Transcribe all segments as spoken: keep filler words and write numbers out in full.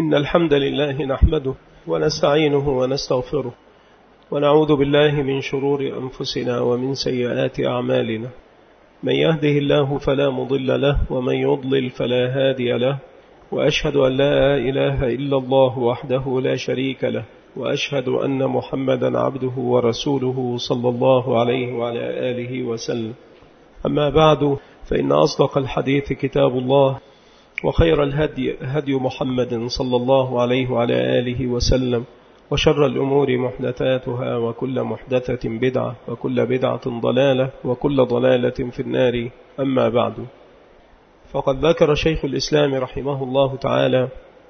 إن الحمد لله نحمده ونستعينه ونستغفره ونعوذ بالله من شرور أنفسنا ومن سيئات أعمالنا. من يهده الله فلا مضل له ومن يضلل فلا هادي له، وأشهد أن لا إله إلا الله وحده لا شريك له، وأشهد أن محمدا عبده ورسوله صلى الله عليه وعلى آله وسلم. أما بعد، فإن أصدق الحديث كتاب الله، وخير الهدي هدي محمد صلى الله عليه وعلى آله وسلم، وشر الأمور محدثاتها، وكل محدثة بدعة، وكل بدعة ضلالة، وكل ضلالة في النار. أما بعد، فقد ذكر شيخ الإسلام رحمه الله تعالى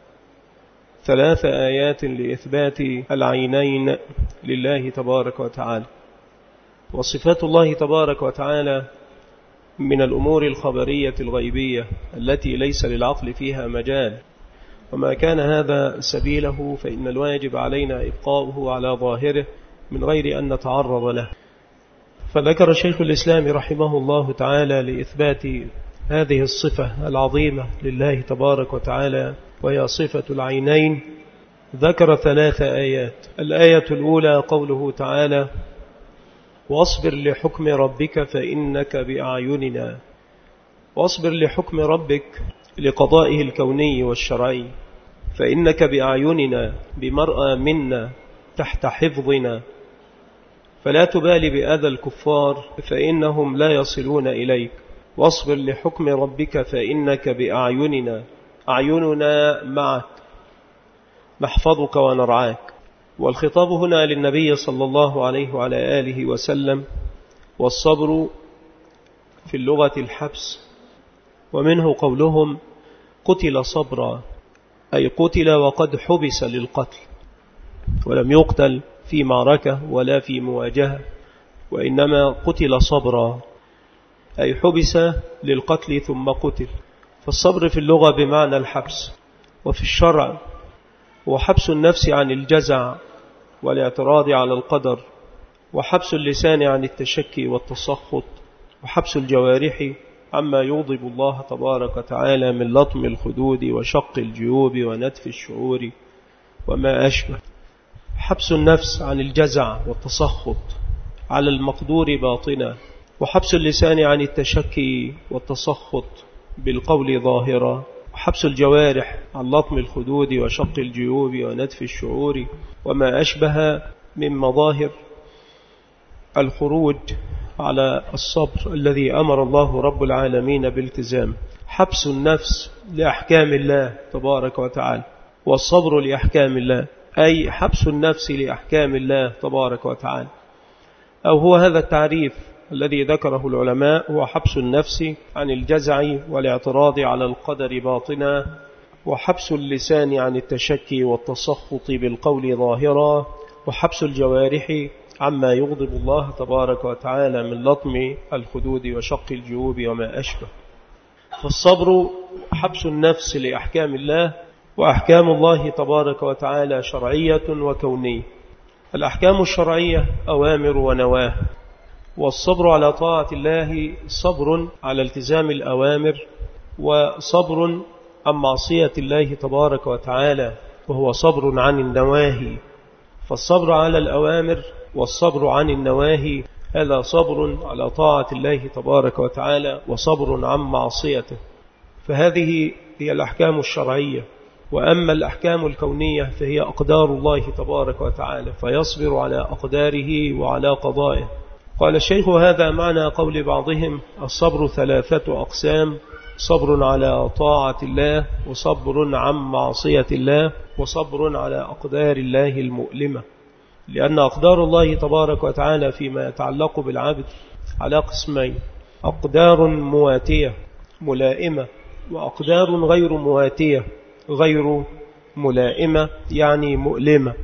ثلاث آيات لإثبات العينين لله تبارك وتعالى. وصفات الله تبارك وتعالى من الأمور الخبرية الغيبية التي ليس للعقل فيها مجال، وما كان هذا سبيله فإن الواجب علينا إبقاؤه على ظاهره من غير أن نتعرض له. فذكر شيخ الإسلام رحمه الله تعالى لإثبات هذه الصفة العظيمة لله تبارك وتعالى، وهي صفة العينين، ذكر ثلاث آيات. الآية الأولى قوله تعالى: واصبر لحكم ربك فإنك بأعيننا. واصبر لحكم ربك لقضائه الكوني والشرعي، فإنك بأعيننا، بمرأى منا، تحت حفظنا، فلا تبالي بأذى الكفار فإنهم لا يصلون إليك. واصبر لحكم ربك فإنك بأعيننا، أعيننا معك، نحفظك ونرعاك. والخطاب هنا للنبي صلى الله عليه وعلى آله وسلم. والصبر في اللغة الحبس، ومنه قولهم قتل صبرا، أي قتل وقد حبس للقتل، ولم يقتل في معركة ولا في مواجهة، وإنما قتل صبرا، أي حبس للقتل ثم قتل. فالصبر في اللغة بمعنى الحبس، وفي الشرع هو حبس النفس عن الجزع والاعتراض على القدر، وحبس اللسان عن التشكي والتسخط، وحبس الجوارح عما يغضب الله تبارك وتعالى من لطم الخدود وشق الجيوب ونتف الشعور وما أشبه. حبس النفس عن الجزع والتسخط على المقدور باطنا، وحبس اللسان عن التشكي والتسخط بالقول ظاهرا، وحبس الجوارح عن لطم الخدود وشق الجيوب ونتف الشعور وما أشبه من مظاهر الخروج على الصبر الذي أمر الله رب العالمين بالتزام. حبس النفس لأحكام الله تبارك وتعالى، والصبر لأحكام الله، أي حبس النفس لأحكام الله تبارك وتعالى. أو هو هذا التعريف الذي ذكره العلماء، هو حبس النفس عن الجزع والاعتراض على القدر باطنا، وحبس اللسان عن التشكي والتسخط بالقول ظاهرا، وحبس الجوارح عما يغضب الله تبارك وتعالى من لطم الخدود وشق الجيوب وما أشبه. فالصبر حبس النفس لأحكام الله، وأحكام الله تبارك وتعالى شرعية وكونية. الأحكام الشرعية أوامر ونواه، والصبر على طاعة الله صبر على التزام الأوامر، وصبر عن معصية الله تبارك وتعالى، وهو صبر عن النواهي. فالصبر على الأوامر والصبر عن النواهي هذا صبر على طاعة الله تبارك وتعالى، وصبر عن معصيته. فهذه هي الأحكام الشرعية. وأما الأحكام الكونية فهي أقدار الله تبارك وتعالى، فيصبر على أقداره وعلى قضائه. قال الشيخ: هذا معنى قول بعضهم: الصبر ثلاثة أقسام: صبر على طاعة الله، وصبر عن معصية الله، وصبر على أقدار الله المؤلمة. لأن أقدار الله تبارك وتعالى فيما يتعلق بالعبد على قسمين: أقدار مواتية ملائمة، وأقدار غير مواتية غير ملائمة يعني مؤلمة.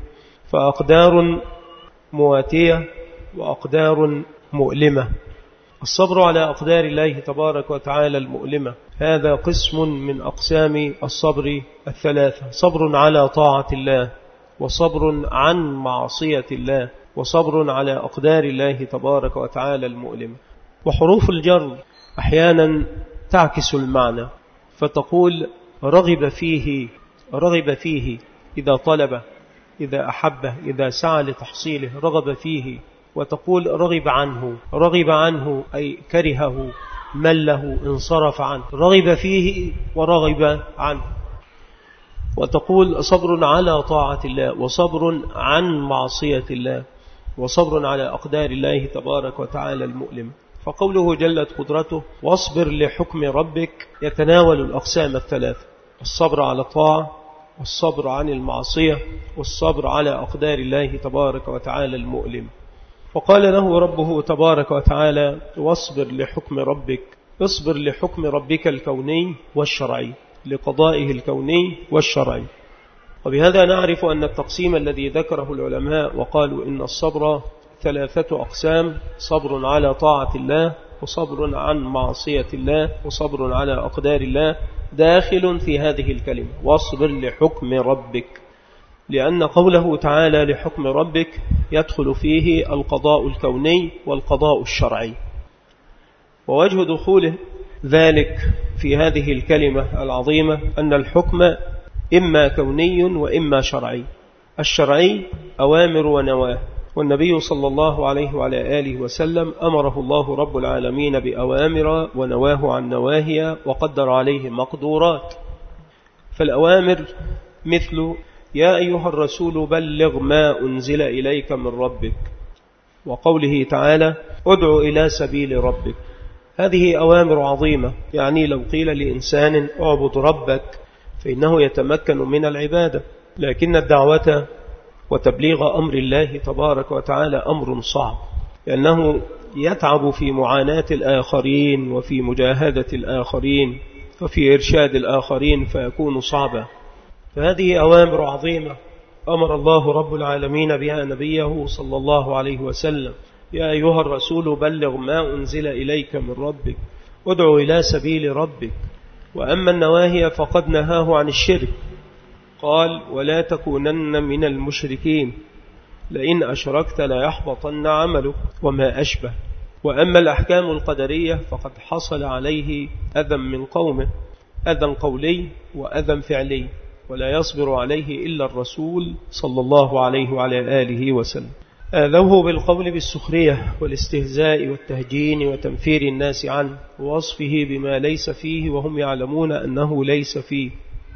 فأقدار مواتية وأقدار مؤلمة. الصبر على أقدار الله تبارك وتعالى المؤلمة هذا قسم من أقسام الصبر الثلاثة: صبر على طاعة الله، وصبر عن معصية الله، وصبر على أقدار الله تبارك وتعالى المؤلمة. وحروف الجر أحيانا تعكس المعنى، فتقول: رغب فيه رغب فيه إذا طلب، إذا أحبه، إذا سعى لتحصيله رغب فيه. وتقول رغب عنه، رغب عنه أي كرهه، مله، انصرف عنه، رغب فيه ورغب عنه. وتقول صبر على طاعة الله، وصبر عن معصية الله، وصبر على أقدار الله تبارك وتعالى المؤلم. فقوله جلت قدرته واصبر لحكم ربك يتناول الأقسام الثلاثة: الصبر على الطاعة، والصبر عن المعصية، والصبر على أقدار الله تبارك وتعالى المؤلم. فقال له ربه تبارك وتعالى واصبر لحكم ربك، اصبر لحكم ربك الكوني والشرعي، لقضائه الكوني والشرعي. وبهذا نعرف أن التقسيم الذي ذكره العلماء وقالوا إن الصبر ثلاثة أقسام: صبر على طاعة الله، وصبر عن معصية الله، وصبر على أقدار الله، داخل في هذه الكلمة واصبر لحكم ربك، لأن قوله تعالى لحكم ربك يدخل فيه القضاء الكوني والقضاء الشرعي. ووجه دخوله ذلك في هذه الكلمة العظيمة أن الحكم إما كوني وإما شرعي. الشرعي أوامر ونواه، والنبي صلى الله عليه وعلى آله وسلم أمره الله رب العالمين بأوامر ونواه عن نواهي، وقدر عليه مقدورات. فالأوامر مثل يا أيها الرسول بلغ ما أنزل إليك من ربك، وقوله تعالى ادع إلى سبيل ربك. هذه أوامر عظيمة، يعني لو قيل لإنسان اعبد ربك فإنه يتمكن من العبادة، لكن الدعوة وتبليغ أمر الله تبارك وتعالى أمر صعب، لأنه يتعب في معاناة الآخرين وفي مجاهدة الآخرين وفي إرشاد الآخرين، فيكون صعبا. فهذه أوامر عظيمة أمر الله رب العالمين بها نبيه صلى الله عليه وسلم: يا أيها الرسول بلغ ما أنزل إليك من ربك، ادع إلى سبيل ربك. وأما النواهي فقد نهاه عن الشرك، قال ولا تكونن من المشركين، لئن أشركت لا يحبطن عملك، وما أشبه. وأما الأحكام القدرية فقد حصل عليه أذى من قومه، أذى قولي وأذى فعلي، ولا يصبر عليه إلا الرسول صلى الله عليه وعلى آله وسلم. آذوه بالقول بالسخرية والاستهزاء والتهجين وتنفير الناس عنه، ووصفه بما ليس فيه وهم يعلمون أنه ليس فيه.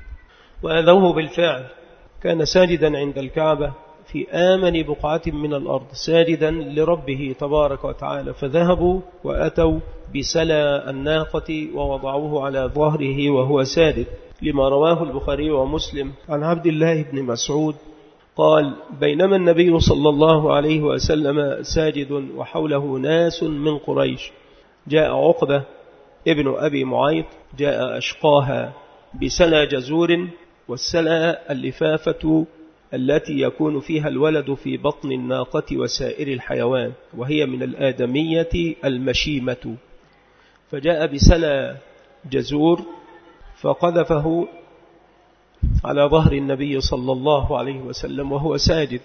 وآذوه بالفعل، كان ساجدا عند الكعبة في آمن بقعة من الأرض، ساجدا لربه تبارك وتعالى، فذهبوا وأتوا بسلى الناقة ووضعوه على ظهره وهو ساجد، لما رواه البخاري ومسلم عن عبد الله بن مسعود قال بينما النبي صلى الله عليه وسلم ساجد وحوله ناس من قريش، جاء عقبة ابن أبي معيط، جاء أشقاها بسلى جزور، والسلى اللفافة التي يكون فيها الولد في بطن الناقة وسائر الحيوان، وهي من الآدمية المشيمة. فجاء بسلى جزور فقذفه على ظهر النبي صلى الله عليه وسلم وهو ساجد.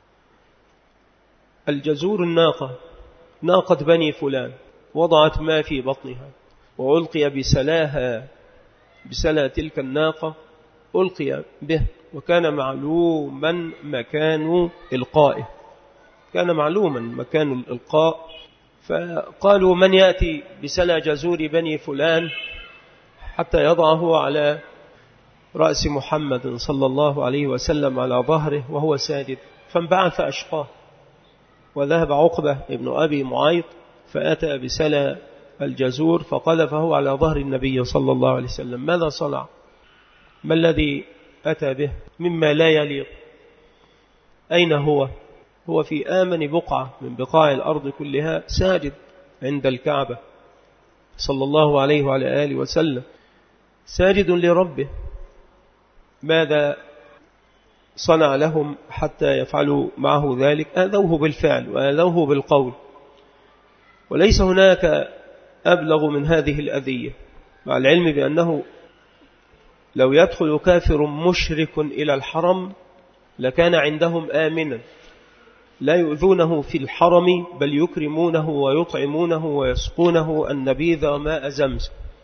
الجزور الناقة، ناقة بني فلان، وضعت ما في بطنها وألقي بسلاها، بسلا تلك الناقة ألقي به، وكان معلوما مكان إلقائه، كان معلوما مكان الإلقاء. فقالوا من يأتي بسلا جزور بني فلان حتى يضعه على رأس محمد صلى الله عليه وسلم على ظهره وهو ساجد. فانبعث أشقاه، وذهب عقبة ابن أبي معيط فأتى بسلا الجزور فقذفه على ظهر النبي صلى الله عليه وسلم. ماذا صنع؟ ما الذي أتى به مما لا يليق؟ أين هو؟ هو في آمن بقعة من بقاع الأرض كلها، ساجد عند الكعبة صلى الله عليه وعلى آله وسلم، ساجد لربه. ماذا صنع لهم حتى يفعلوا معه ذلك؟ آذوه بالفعل وآذوه بالقول، وليس هناك أبلغ من هذه الأذية، مع العلم بأنه لو يدخل كافر مشرك إلى الحرم لكان عندهم آمنا، لا يؤذونه في الحرم بل يكرمونه ويطعمونه ويسقونه النبيذ وماء زمزم.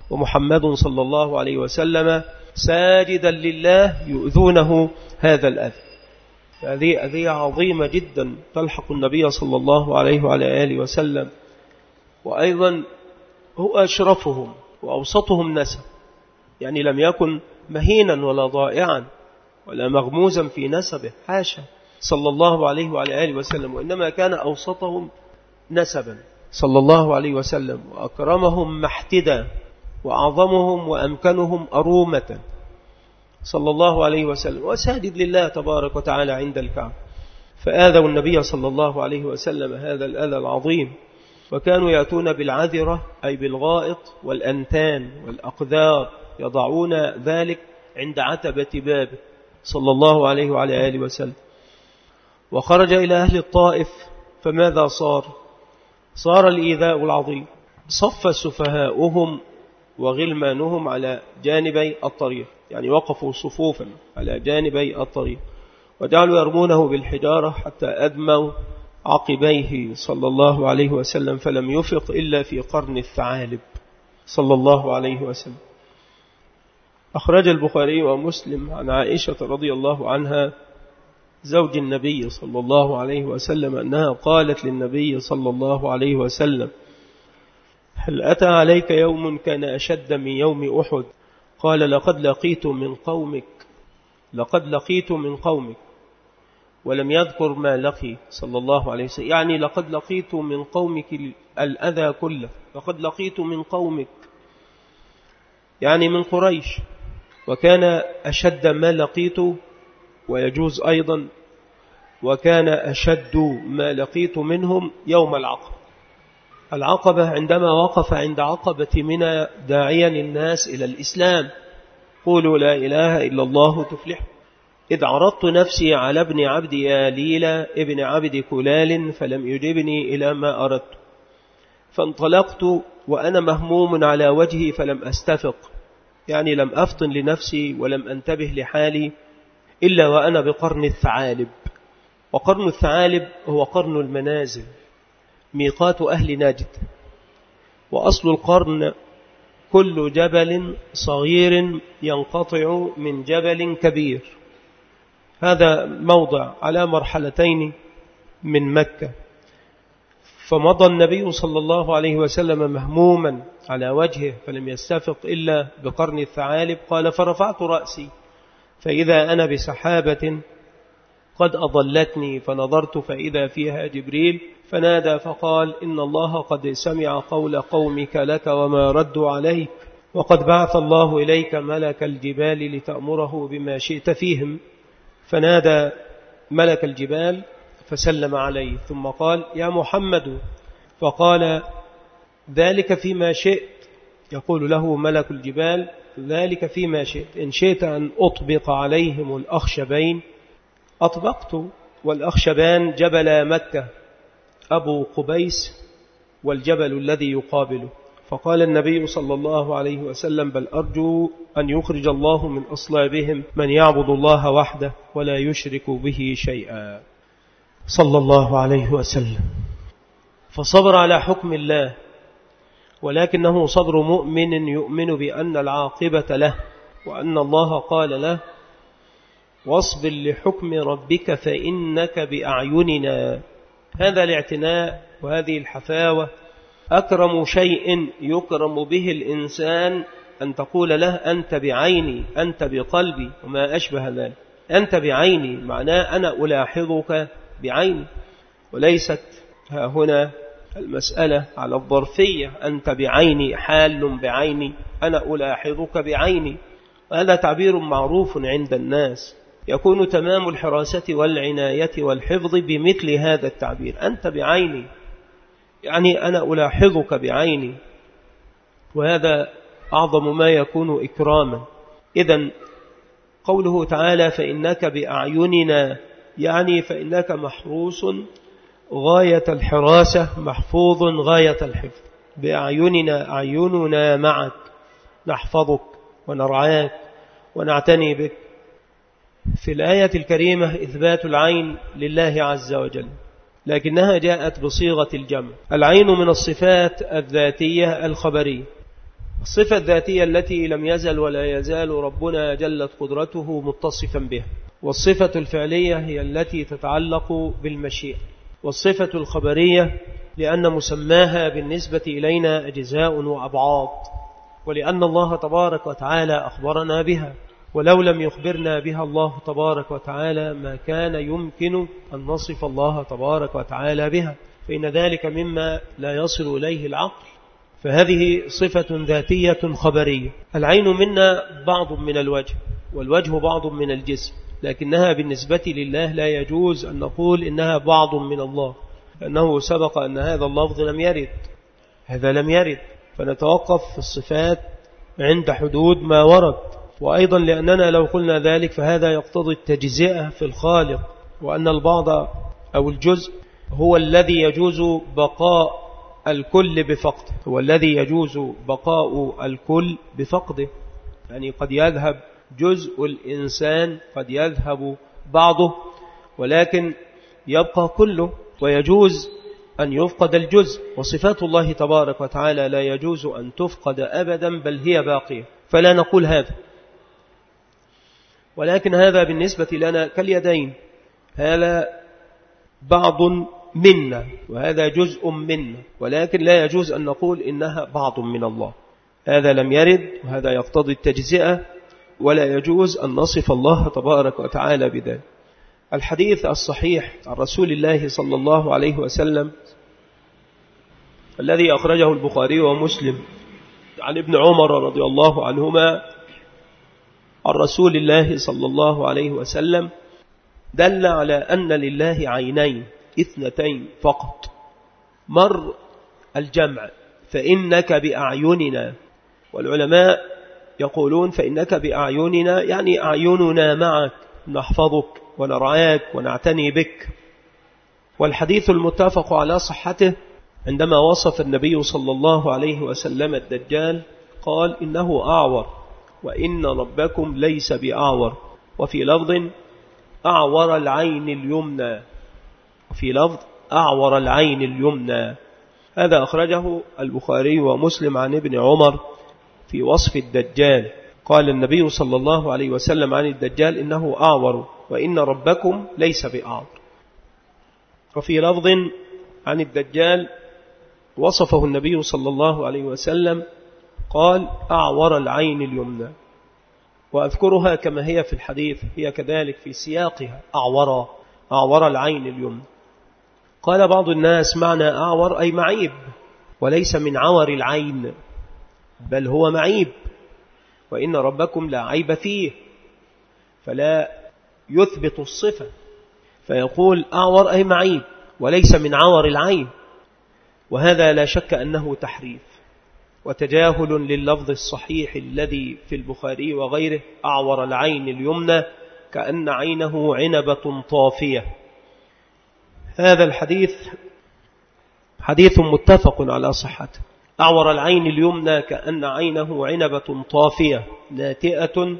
ومحمد صلى الله عليه وسلم ساجدا لله يؤذونه هذا الأذى. هذه أذية عظيمة جدا تلحق النبي صلى الله عليه وعلى آله وسلم، وأيضا هو أشرفهم وأوسطهم نسب، يعني لم يكن مهينا ولا ضائعا ولا مغموزا في نسبه، حاشا صلى الله عليه وعلى آله وسلم، وإنما كان أوسطهم نسبا صلى الله عليه وسلم، وأكرمهم محتدا، وأعظمهم وأمكنهم أرومة صلى الله عليه وسلم، وساجد لله تبارك وتعالى عند الكعبة. فآذوا النبي صلى الله عليه وسلم هذا الأذى العظيم، وكانوا يأتون بالعذرة أي بالغائط والأنتان والأقذار، يضعون ذلك عند عتبة بابه صلى الله عليه وعلى آله وسلم. وخرج إلى أهل الطائف، فماذا صار؟ صار الإيذاء العظيم، صف سفهاؤهم وغلمانهم على جانبي الطريق، يعني وقفوا صفوفا على جانبي الطريق، وجعلوا يرمونه بالحجارة حتى أدموا عقبيه صلى الله عليه وسلم، فلم يفق إلا في قرن الثعالب صلى الله عليه وسلم. أخرج البخاري ومسلم عن عائشة رضي الله عنها زوج النبي صلى الله عليه وسلم أنها قالت للنبي صلى الله عليه وسلم: هل أتى عليك يوم كان أشد من يوم أحد؟ قال: لقد لقيت من قومك لقد لقيت من قومك ولم يذكر ما لقي صلى الله عليه وسلم، يعني لقد لقيت من قومك الأذى كله، لقد لقيت من قومك يعني من قريش. وكان أشد ما لقيت، ويجوز أيضا وكان أشد ما لقيت منهم يوم العقبة. العقبة عندما وقف عند عقبة منى داعيا الناس إلى الإسلام: قولوا لا إله إلا الله تفلح. إذ عرضت نفسي على ابن عبد ياليل ابن عبد كلال فلم يجبني إلى ما أردت، فانطلقت وأنا مهموم على وجهي فلم أستفق، يعني لم أفطن لنفسي ولم أنتبه لحالي إلا وأنا بقرن الثعالب. وقرن الثعالب هو قرن المنازل، ميقات أهل نجد. وأصل القرن كل جبل صغير ينقطع من جبل كبير. هذا موضع على مرحلتين من مكة. فمضى النبي صلى الله عليه وسلم مهموما على وجهه فلم يستفق إلا بقرن الثعالب. قال: فرفعت رأسي فإذا أنا بسحابة قد أضلتني، فنظرت فإذا فيها جبريل، فنادى فقال: إن الله قد سمع قول قومك لك وما ردوا عليك، وقد بعث الله إليك ملك الجبال لتأمره بما شئت فيهم. فنادى ملك الجبال فسلم عليه، ثم قال: يا محمد. فقال: ذلك فيما شئت. يقول له ملك الجبال: ذلك فيما شئت، إن شئت أن أطبق عليهم الأخشبين أطبقت. والأخشبان جبل مكة، أبو قبيس والجبل الذي يقابله. فقال النبي صلى الله عليه وسلم: بل أرجو أن يخرج الله من أصلابهم من يعبد الله وحده ولا يشرك به شيئا صلى الله عليه وسلم. فصبر على حكم الله، ولكنه صبر مؤمن يؤمن بأن العاقبة له، وأن الله قال له: واصبر لحكم ربك فإنك بأعيننا. هذا الاعتناء وهذه الحفاوة أكرم شيء يكرم به الإنسان، أن تقول له: أنت بعيني، أنت بقلبي، وما أشبه ذلك. أنت بعيني معناه أنا ألاحظك بعيني، وليست ها هنا المسألة على الظرفية، أنت بعيني، حال بعيني، أنا ألاحظك بعيني. وهذا تعبير معروف عند الناس، يكون تمام الحراسة والعناية والحفظ بمثل هذا التعبير: أنت بعيني، يعني أنا ألاحظك بعيني. وهذا أعظم ما يكون إكراما. إذن قوله تعالى: فإنك بأعيننا، يعني فإنك محروس غاية الحراسة، محفوظ غاية الحفظ. بأعيننا، أعيننا معك، نحفظك ونرعاك ونعتني بك. في الآية الكريمة إثبات العين لله عز وجل، لكنها جاءت بصيغة الجمع. العين من الصفات الذاتية الخبرية، الصفة الذاتية التي لم يزل ولا يزال ربنا جلت قدرته متصفا بها، والصفة الفعلية هي التي تتعلق بالمشيئة، والصفة الخبرية لأن مسماها بالنسبة إلينا أجزاء وأبعاد، ولأن الله تبارك وتعالى أخبرنا بها، ولو لم يخبرنا بها الله تبارك وتعالى ما كان يمكن أن نصف الله تبارك وتعالى بها، فإن ذلك مما لا يصل إليه العقل. فهذه صفة ذاتية خبرية. العين منا بعض من الوجه، والوجه بعض من الجسم، لكنها بالنسبة لله لا يجوز أن نقول إنها بعض من الله، لأنه سبق أن هذا اللفظ لم يرد، هذا لم يرد، فنتوقف في الصفات عند حدود ما ورد. وأيضا لأننا لو قلنا ذلك فهذا يقتضي التجزئة في الخالق، وأن البعض أو الجزء هو الذي يجوز بقاء الكل بفقده، هو الذي يجوز بقاء الكل بفقده، يعني قد يذهب جزء الإنسان، قد يذهب بعضه، ولكن يبقى كله، ويجوز أن يفقد الجزء. وصفات الله تبارك وتعالى لا يجوز أن تفقد أبدا، بل هي باقية، فلا نقول هذا. ولكن هذا بالنسبة لنا كاليدين، هذا بعض منا وهذا جزء منا، ولكن لا يجوز أن نقول إنها بعض من الله، هذا لم يرد، وهذا يقتضي التجزئة، ولا يجوز أن نصف الله تبارك وتعالى بذلك. الحديث الصحيح عن رسول الله صلى الله عليه وسلم الذي أخرجه البخاري ومسلم عن ابن عمر رضي الله عنهما عن رسول الله صلى الله عليه وسلم دل على أن لله عينين اثنتين فقط، مر الجمع فإنك بأعيننا، والعلماء يقولون فإنك بأعيننا يعني أعيننا معك، نحفظك ونرعاك ونعتني بك. والحديث المتفق على صحته عندما وصف النبي صلى الله عليه وسلم الدجال قال إنه أعور، وإن ربكم ليس بأعور، وفي لفظ أعور العين اليمنى، وفي لفظ أعور العين اليمنى. هذا أخرجه البخاري ومسلم عن ابن عمر في وصف الدجال، قال النبي صلى الله عليه وسلم عن الدجال إنه أعور، وإن ربكم ليس بأعور. وفي لفظ عن الدجال وصفه النبي صلى الله عليه وسلم قال أعور العين اليمنى، وأذكرها كما هي في الحديث، هي كذلك في سياقها أعور، أعور العين اليمنى. قال بعض الناس معنى أعور أي معيب، وليس من عور العين، بل هو معيب، وإن ربكم لا عيب فيه، فلا يثبت الصفة، فيقول أعور أي معيب وليس من عور العين، وهذا لا شك أنه تحريف وتجاهل لللفظ الصحيح الذي في البخاري وغيره أعور العين اليمنى كأن عينه عنبة طافية. هذا الحديث حديث متفق على صحته. أعور العين اليمنى كأن عينه عنبة طافية ناتئة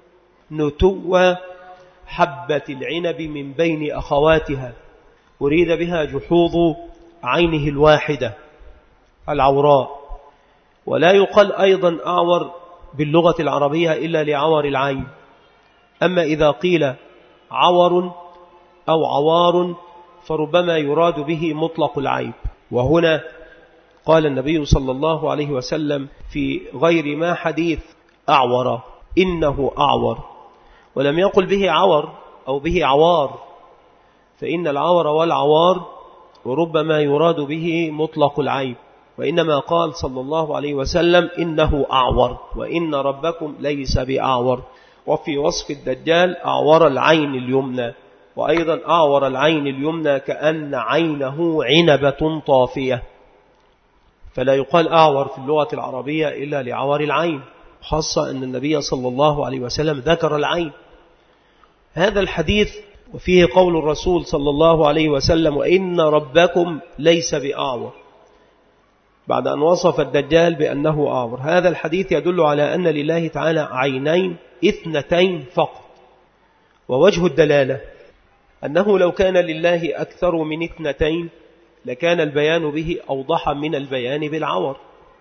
نتوى حبة العنب من بين أخواتها، أريد بها جحوظ عينه الواحدة العوراء. ولا يقال أيضا أعور باللغة العربية إلا لعور العين، أما إذا قيل عور أو عوار فربما يراد به مطلق العيب. وهنا قال النبي صلى الله عليه وسلم في غير ما حديث أعور، إنه أعور، ولم يقل به عور أو به عوار، فإن العور والعوار وربما يراد به مطلق العيب، وإنما قال صلى الله عليه وسلم إنه أعور، وإن ربكم ليس بأعور. وفي وصف الدجال أعور العين اليمنى، وأيضا أعور العين اليمنى كأن عينه عنبة طافية، فلا يقال أعور في اللغة العربية إلا لعور العين، خاصة أن النبي صلى الله عليه وسلم ذكر العين. هذا الحديث وفيه قول الرسول صلى الله عليه وسلم وإن ربكم ليس بأعور، بعد أن وصف الدجال بأنه أعور. هذا الحديث يدل على أن لله تعالى عينين اثنتين فقط. ووجه الدلالة أنه لو كان لله أكثر من اثنتين لكان البيان به أوضح من البيان بالعور،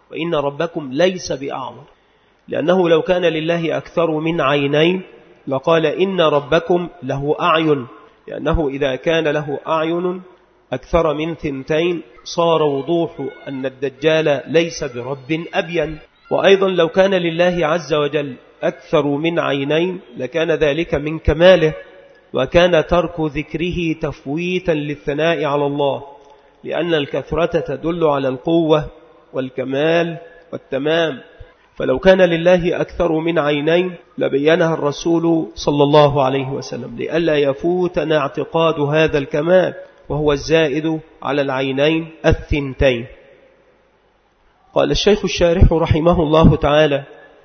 وإن ربكم ليس بأعور، لأنه لو كان لله أكثر من عينين لقال إن ربكم له أعين، لأنه إذا كان له أعين أكثر من ثنتين صار وضوح أن الدجال ليس برب أبين. وأيضا لو كان لله عز وجل أكثر من عينين لكان ذلك من كماله، وكان ترك ذكره تفويتا للثناء على الله، لأن الكثرة تدل على القوة والكمال والتمام. فلو كان لله أكثر من عينين لبينها الرسول صلى الله عليه وسلم لئلا يفوتنا اعتقاد هذا الكمال، وهو الزائد على العينين الثنتين. قال الشيخ الشارح رحمه الله تعالى: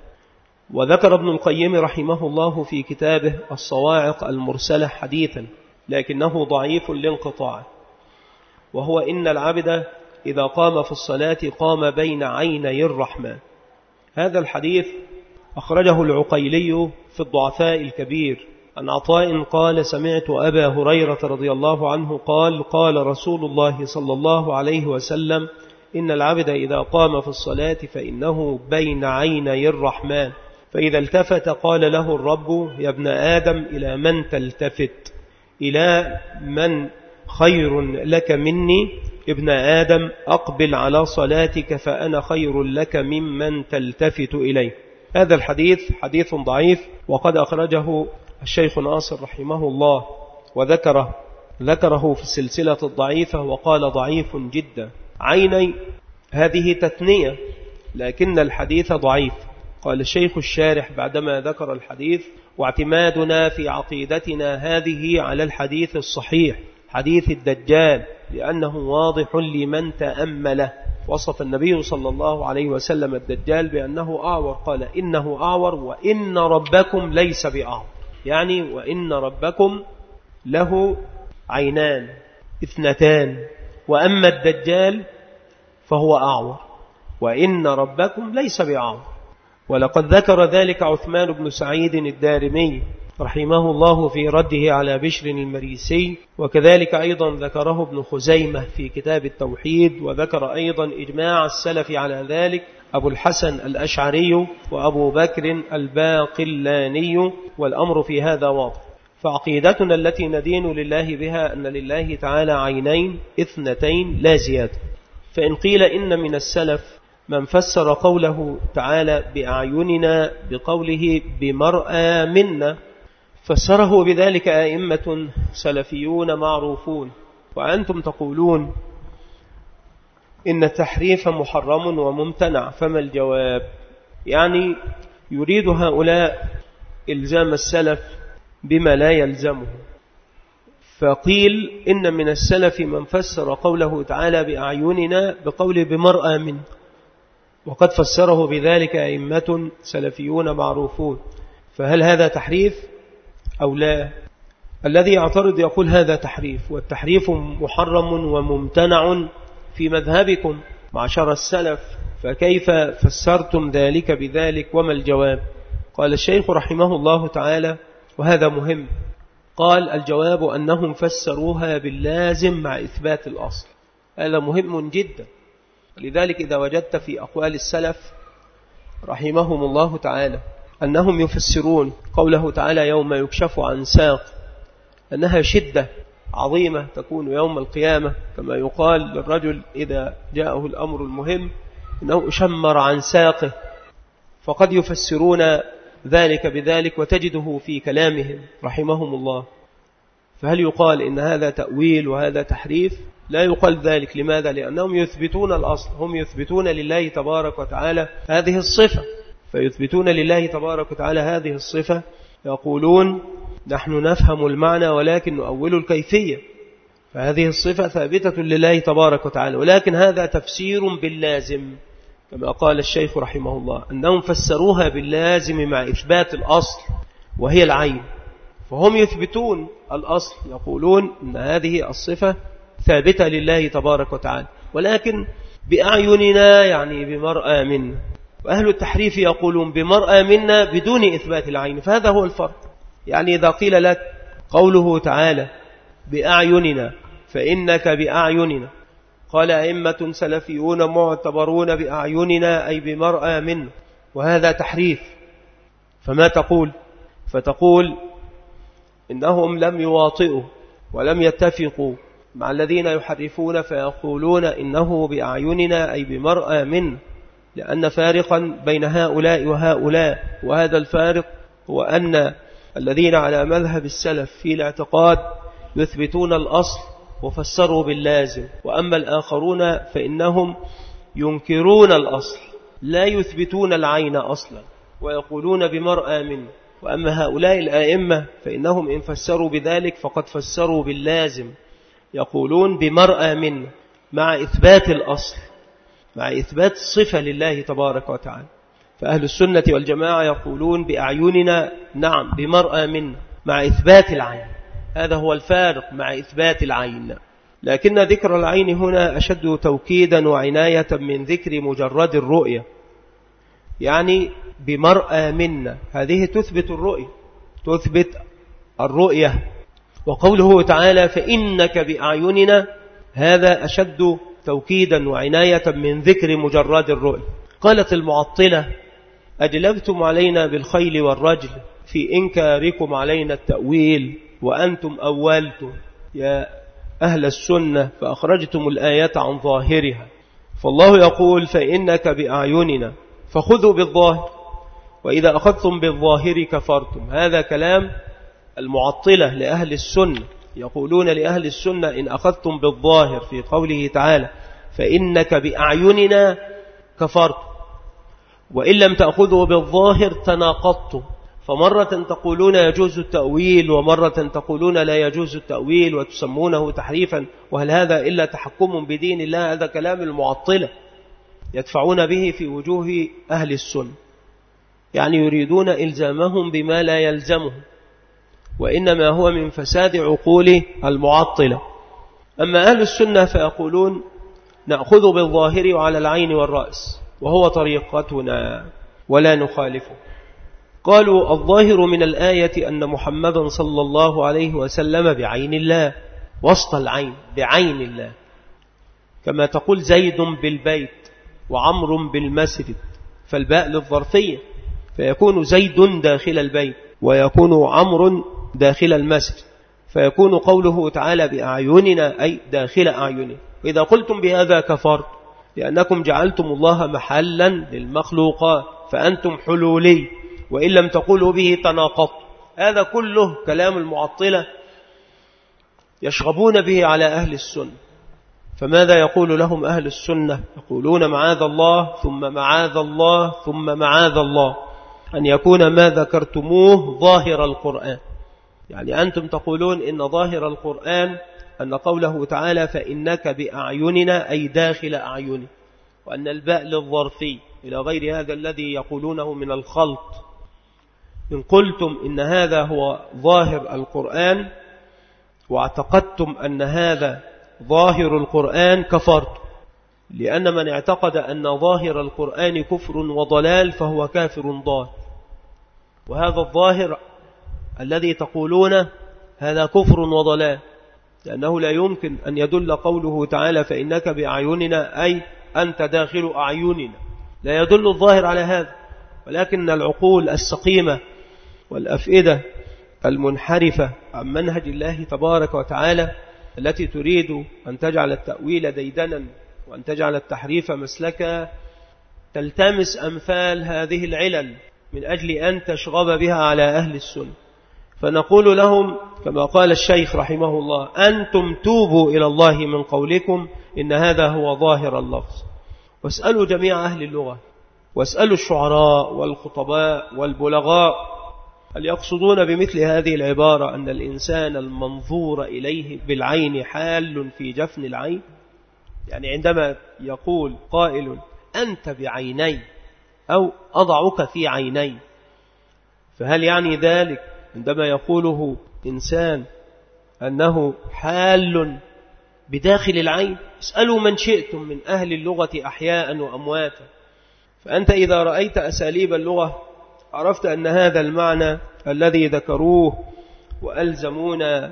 وذكر ابن القيم رحمه الله في كتابه الصواعق المرسلة حديثا لكنه ضعيف الانقطاع، وهو إن العبد إذا قام في الصلاة قام بين عيني الرحمن. هذا الحديث أخرجه العقيلي في الضعفاء الكبير عن عطاء قال: سمعت أبا هريرة رضي الله عنه قال: قال رسول الله صلى الله عليه وسلم: إن العبد إذا قام في الصلاة فإنه بين عيني الرحمن، فإذا التفت قال له الرب: يا ابن آدم إلى من تلتفت؟ إلى من خير لك مني؟ ابن آدم أقبل على صلاتك فأنا خير لك ممن تلتفت إليه. هذا الحديث حديث ضعيف، وقد أخرجه الشيخ ناصر رحمه الله وذكره ذكره في السلسلة الضعيفة وقال ضعيف جدا. عيني هذه تثنية لكن الحديث ضعيف. قال الشيخ الشارح بعدما ذكر الحديث: واعتمادنا في عقيدتنا هذه على الحديث الصحيح حديث الدجال، لأنه واضح لمن تأمله. وصف النبي صلى الله عليه وسلم الدجال بأنه أعور، قال: إنه أعور وإن ربكم ليس بأعور، يعني وإن ربكم له عينان اثنتان، وأما الدجال فهو أعور وإن ربكم ليس بأعور. ولقد ذكر ذلك عثمان بن سعيد الدارمي رحمه الله في رده على بشر المريسي، وكذلك أيضا ذكره ابن خزيمة في كتاب التوحيد، وذكر أيضا إجماع السلف على ذلك أبو الحسن الأشعري وأبو بكر الباقلاني، والأمر في هذا واضح. فعقيدتنا التي ندين لله بها أن لله تعالى عينين اثنتين لا زيادة. فإن قيل إن من السلف من فسر قوله تعالى بأعيننا بقوله بمرأى منا، فسره بذلك أئمة سلفيون معروفون، وأنتم تقولون إن التحريف محرم وممتنع، فما الجواب؟ يعني يريد هؤلاء إلزام السلف بما لا يلزمه. فقيل إن من السلف من فسر قوله تعالى بأعيننا بقوله بمرأى من، وقد فسره بذلك أئمة سلفيون معروفون، فهل هذا تحريف أو لا؟ الذي يعترض يقول هذا تحريف، والتحريف محرم وممتنع في مذهبكم معشر السلف، فكيف فسرتم ذلك بذلك وما الجواب؟ قال الشيخ رحمه الله تعالى وهذا مهم، قال: الجواب أنهم فسروها باللازم مع إثبات الأصل. هذا مهم جدا. لذلك إذا وجدت في أقوال السلف رحمهم الله تعالى أنهم يفسرون قوله تعالى يوم يكشف عن ساق أنها شدة عظيمة تكون يوم القيامة، كما يقال للرجل إذا جاءه الأمر المهم إنه أشمر عن ساقه، فقد يفسرون ذلك بذلك وتجده في كلامهم رحمهم الله. فهل يقال إن هذا تأويل وهذا تحريف؟ لا يقال ذلك. لماذا؟ لأنهم يثبتون الأصل، هم يثبتون لله تبارك وتعالى هذه الصفة، فيثبتون لله تبارك وتعالى هذه الصفة، يقولون نحن نفهم المعنى ولكن نؤول الكيفية، فهذه الصفة ثابتة لله تبارك وتعالى، ولكن هذا تفسير باللازم كما قال الشيخ رحمه الله، أنهم فسروها باللازم مع إثبات الأصل وهي العين، فهم يثبتون الأصل، يقولون أن هذه الصفة ثابتة لله تبارك وتعالى، ولكن بأعيننا يعني بمرأى منا. وأهل التحريف يقولون بمرأى منا بدون إثبات العين، فهذا هو الفرق. يعني إذا قيل لك قوله تعالى بأعيننا فإنك بأعيننا، قال أئمة سلفيون معتبرون بأعيننا أي بمرأى منه، وهذا تحريف. فما تقول؟ فتقول إنهم لم يواطئوا ولم يتفقوا مع الذين يحرفون فيقولون إنه بأعيننا أي بمرأى منه، لأن فارقا بين هؤلاء وهؤلاء، وهذا الفارق هو أن الذين على مذهب السلف في الاعتقاد يثبتون الأصل وفسروا باللازم، وأما الآخرون فإنهم ينكرون الأصل لا يثبتون العين أصلا ويقولون بمرأى منه. وأما هؤلاء الآئمة فإنهم إن فسروا بذلك فقد فسروا باللازم، يقولون بمرأى منه مع إثبات الأصل، مع إثبات صفة لله تبارك وتعالى. فأهل السنة والجماعة يقولون بأعيننا نعم بمرأى منه مع إثبات العين، هذا هو الفارق مع إثبات العين. لكن ذكر العين هنا أشد توكيدا وعناية من ذكر مجرد الرؤية، يعني بمرأى منا هذه تثبت الرؤية، تثبت الرؤية. وقوله تعالى فإنك بأعيننا هذا أشد توكيدا وعناية من ذكر مجرد الرؤية. قالت المعطلة أجلبتم علينا بالخيل والرجل في إنكاركم علينا التأويل وأنتم أولتم يا أهل السنة فأخرجتم الآيات عن ظاهرها. فالله يقول فإنك بأعيننا فخذوا بالظاهر، وإذا أخذتم بالظاهر كفرتم. هذا كلام المعطلة لأهل السنة، يقولون لأهل السنة إن أخذتم بالظاهر في قوله تعالى فإنك بأعيننا كفرتم، وإن لم تأخذوا بالظاهر تناقضتم. فمرة تقولون يجوز التأويل ومرة تقولون لا يجوز التأويل وتسمونه تحريفا، وهل هذا إلا تحكم بدين الله؟ هذا كلام المعطلة يدفعون به في وجوه أهل السنة، يعني يريدون إلزامهم بما لا يلزمهم، وإنما هو من فساد عقول المعطلة. أما أهل السنة فيقولون نأخذ بالظاهر وعلى العين والرأس، وهو طريقتنا ولا نخالفه. قالوا الظاهر من الآية أن محمدا صلى الله عليه وسلم بعين الله، وسط العين بعين الله، كما تقول زيد بالبيت وعمر بالمسجد، فالباء للظرفية، فيكون زيد داخل البيت ويكون عمر داخل المسجد، فيكون قوله تعالى بأعيننا أي داخل أعيننا. إذا قلتم بهذا كفرت، لأنكم جعلتم الله محلا للمخلوقات فأنتم حلولي، وإن لم تقولوا به تناقض. هذا كله كلام المعطلة يشغبون به على أهل السنة. فماذا يقول لهم أهل السنة؟ يقولون معاذ الله ثم معاذ الله ثم معاذ الله أن يكون ما ذكرتموه ظاهر القرآن. يعني أنتم تقولون إن ظاهر القرآن أن قوله تعالى فإنك بأعيننا أي داخل أعيني، وأن الباء للظرفي إلى غير هذا الذي يقولونه من الخلط. إن قلتم إن هذا هو ظاهر القرآن واعتقدتم أن هذا ظاهر القرآن كفرت، لأن من اعتقد أن ظاهر القرآن كفر وضلال فهو كافر ضال، وهذا الظاهر الذي تقولونه هذا كفر وضلال، لأنه لا يمكن أن يدل قوله تعالى فإنك بأعيننا أي أنت داخل أعيننا، لا يدل الظاهر على هذا. ولكن العقول السقيمة والأفئدة المنحرفة عن منهج الله تبارك وتعالى التي تريد أن تجعل التأويل ديدنا وأن تجعل التحريف مسلكا تلتمس أمثال هذه العلل من أجل أن تشغب بها على أهل السنة. فنقول لهم كما قال الشيخ رحمه الله أنتم توبوا إلى الله من قولكم إن هذا هو ظاهر اللفظ، واسألوا جميع أهل اللغة واسألوا الشعراء والخطباء والبلغاء هل يقصدون بمثل هذه العبارة أن الإنسان المنظور إليه بالعين حال في جفن العين؟ يعني عندما يقول قائل أنت بعيني أو أضعك في عيني، فهل يعني ذلك عندما يقوله إنسان أنه حال بداخل العين؟ اسألوا من شئتم من أهل اللغة أحياء وأمواتا، فأنت إذا رأيت أساليب اللغة عرفت أن هذا المعنى الذي ذكروه وألزمونا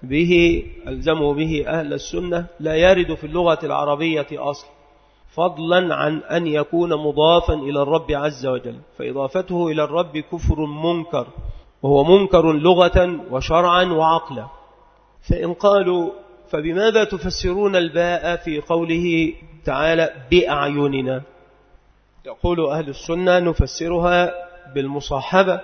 به ألزموا به أهل السنة لا يرد في اللغة العربية أصل، فضلا عن أن يكون مضافا إلى الرب عز وجل، فإضافته إلى الرب كفر منكر، وهو منكر لغة وشرعا وعقلا. فإن قالوا فبماذا تفسرون الباء في قوله تعالى بأعيننا؟ يقول أهل السنة نفسرها بالمصاحبة،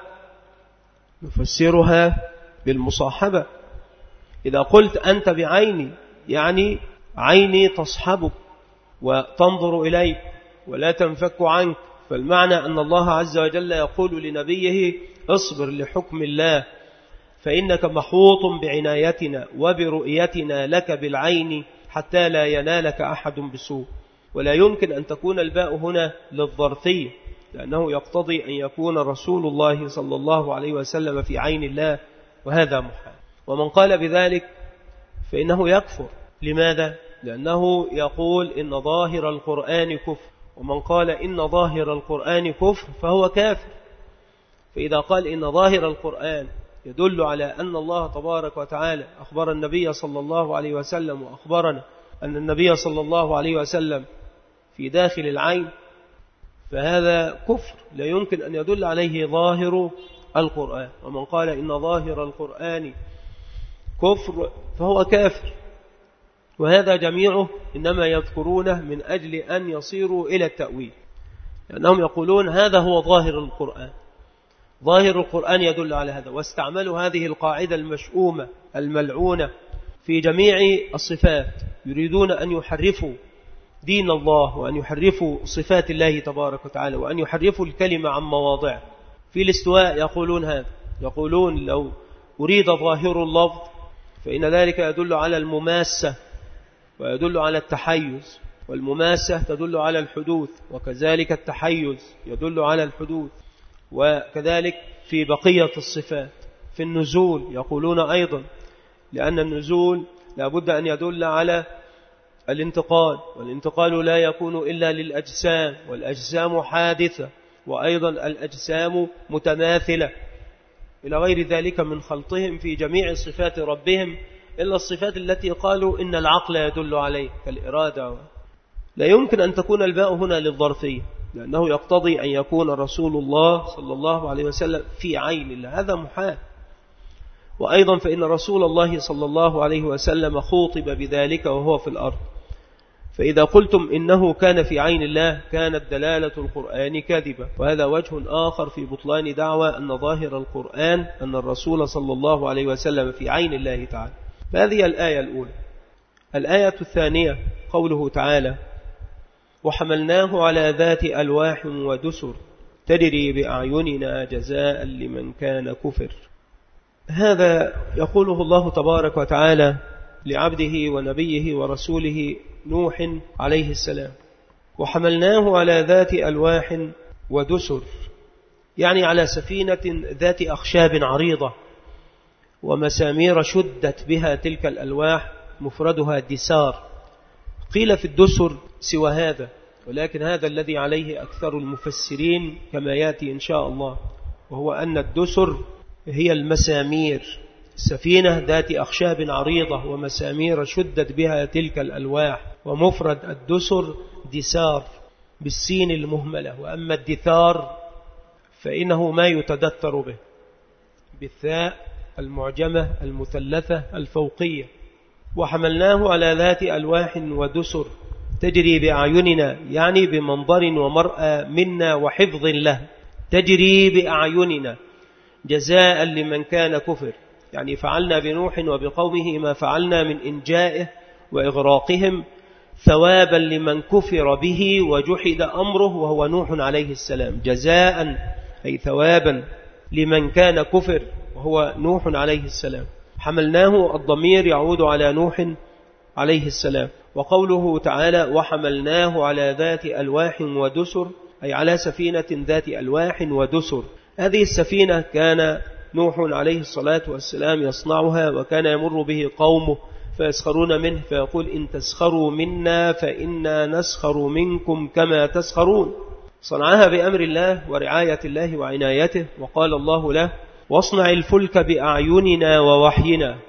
نفسرها بالمصاحبة. إذا قلت أنت بعيني يعني عيني تصحبك وتنظر إليك ولا تنفك عنك، فالمعنى أن الله عز وجل يقول لنبيه اصبر لحكم الله فإنك محوط بعنايتنا وبرؤيتنا لك بالعين حتى لا ينالك أحد بسوء. ولا يمكن أن تكون الباء هنا للظرفية، لأنه يقتضي أن يكون رسول الله صلى الله عليه وسلم في عين الله، وهذا محال. ومن قال بذلك فإنه يكفر. لماذا؟ لأنه يقول إن ظاهر القرآن كفر، ومن قال إن ظاهر القرآن كفر فهو كافر. فإذا قال إن ظاهر القرآن يدل على أن الله تبارك وتعالى أخبر النبي صلى الله عليه وسلم وأخبرنا أن النبي صلى الله عليه وسلم في داخل العين، فهذا كفر لا يمكن أن يدل عليه ظاهر القرآن. ومن قال إن ظاهر القرآن كفر فهو كافر. وهذا جميعه إنما يذكرونه من أجل أن يصيروا إلى التأويل، لأنهم يقولون هذا هو ظاهر القرآن، ظاهر القرآن يدل على هذا. واستعملوا هذه القاعدة المشؤومة الملعونة في جميع الصفات، يريدون أن يحرفوا دين الله وأن يحرفوا صفات الله تبارك وتعالى وأن يحرفوا الكلمة عن مواضعه. في الاستواء يقولون هذا، يقولون لو أريد ظاهر اللفظ فإن ذلك يدل على المماسة ويدل على التحيز، والمماسة تدل على الحدوث، وكذلك التحيز يدل على الحدوث. وكذلك في بقية الصفات. في النزول يقولون أيضا لأن النزول لابد أن يدل على الانتقال، والانتقال لا يكون إلا للأجسام، والأجسام حادثة، وأيضا الأجسام متماثلة، إلى غير ذلك من خلطهم في جميع صفات ربهم إلا الصفات التي قالوا إن العقل يدل عليه كالإرادة. لا يمكن أن تكون الباء هنا للظرفية، لأنه يقتضي أن يكون رسول الله صلى الله عليه وسلم في عين الله، هذا محال. وأيضا فإن رسول الله صلى الله عليه وسلم خوطب بذلك وهو في الأرض، فإذا قلتم إنه كان في عين الله كانت دلالة القرآن كاذبة. وهذا وجه آخر في بطلان دعوى أن ظاهر القرآن أن الرسول صلى الله عليه وسلم في عين الله تعالى. هذه الآية الأولى. الآية الثانية قوله تعالى وحملناه على ذات ألواح ودسر تجري بأعيننا جزاء لمن كان كفر. هذا يقوله الله تبارك وتعالى لعبده ونبيه ورسوله نوح عليه السلام، وحملناه على ذات ألواح ودسر، يعني على سفينة ذات أخشاب عريضة ومسامير شدت بها تلك الألواح، مفردها دسار. قيل في الدسر سوى هذا، ولكن هذا الذي عليه أكثر المفسرين كما يأتي إن شاء الله، وهو أن الدسر هي المسامير، سفينة ذات أخشاب عريضة ومسامير شدت بها تلك الألواح، ومفرد الدسر دسار بالسين المهملة. وأما الدثار فإنه ما يتدثر به بالثاء المعجمة المثلثة الفوقية. وحملناه على ذات ألواح ودسر تجري بأعيننا، يعني بمنظر ومرأى منا وحفظ له، تجري بأعيننا جزاء لمن كان كفر، يعني فعلنا بنوح وبقومه ما فعلنا من إنجائه وإغراقهم ثوابا لمن كفر به وجحد أمره وهو نوح عليه السلام، جزاء أي ثوابا لمن كان كفر وهو نوح عليه السلام. حملناه الضمير يعود على نوح عليه السلام. وقوله تعالى وحملناه على ذات ألواح ودسر أي على سفينة ذات ألواح ودسر. هذه السفينة كان نوح عليه الصلاة والسلام يصنعها، وكان يمر به قومه فيسخرون منه فيقول إن تسخروا منا فإنا نسخر منكم كما تسخرون. صنعها بأمر الله ورعاية الله وعنايته، وقال الله له واصنع الفلك بأعيننا ووحينا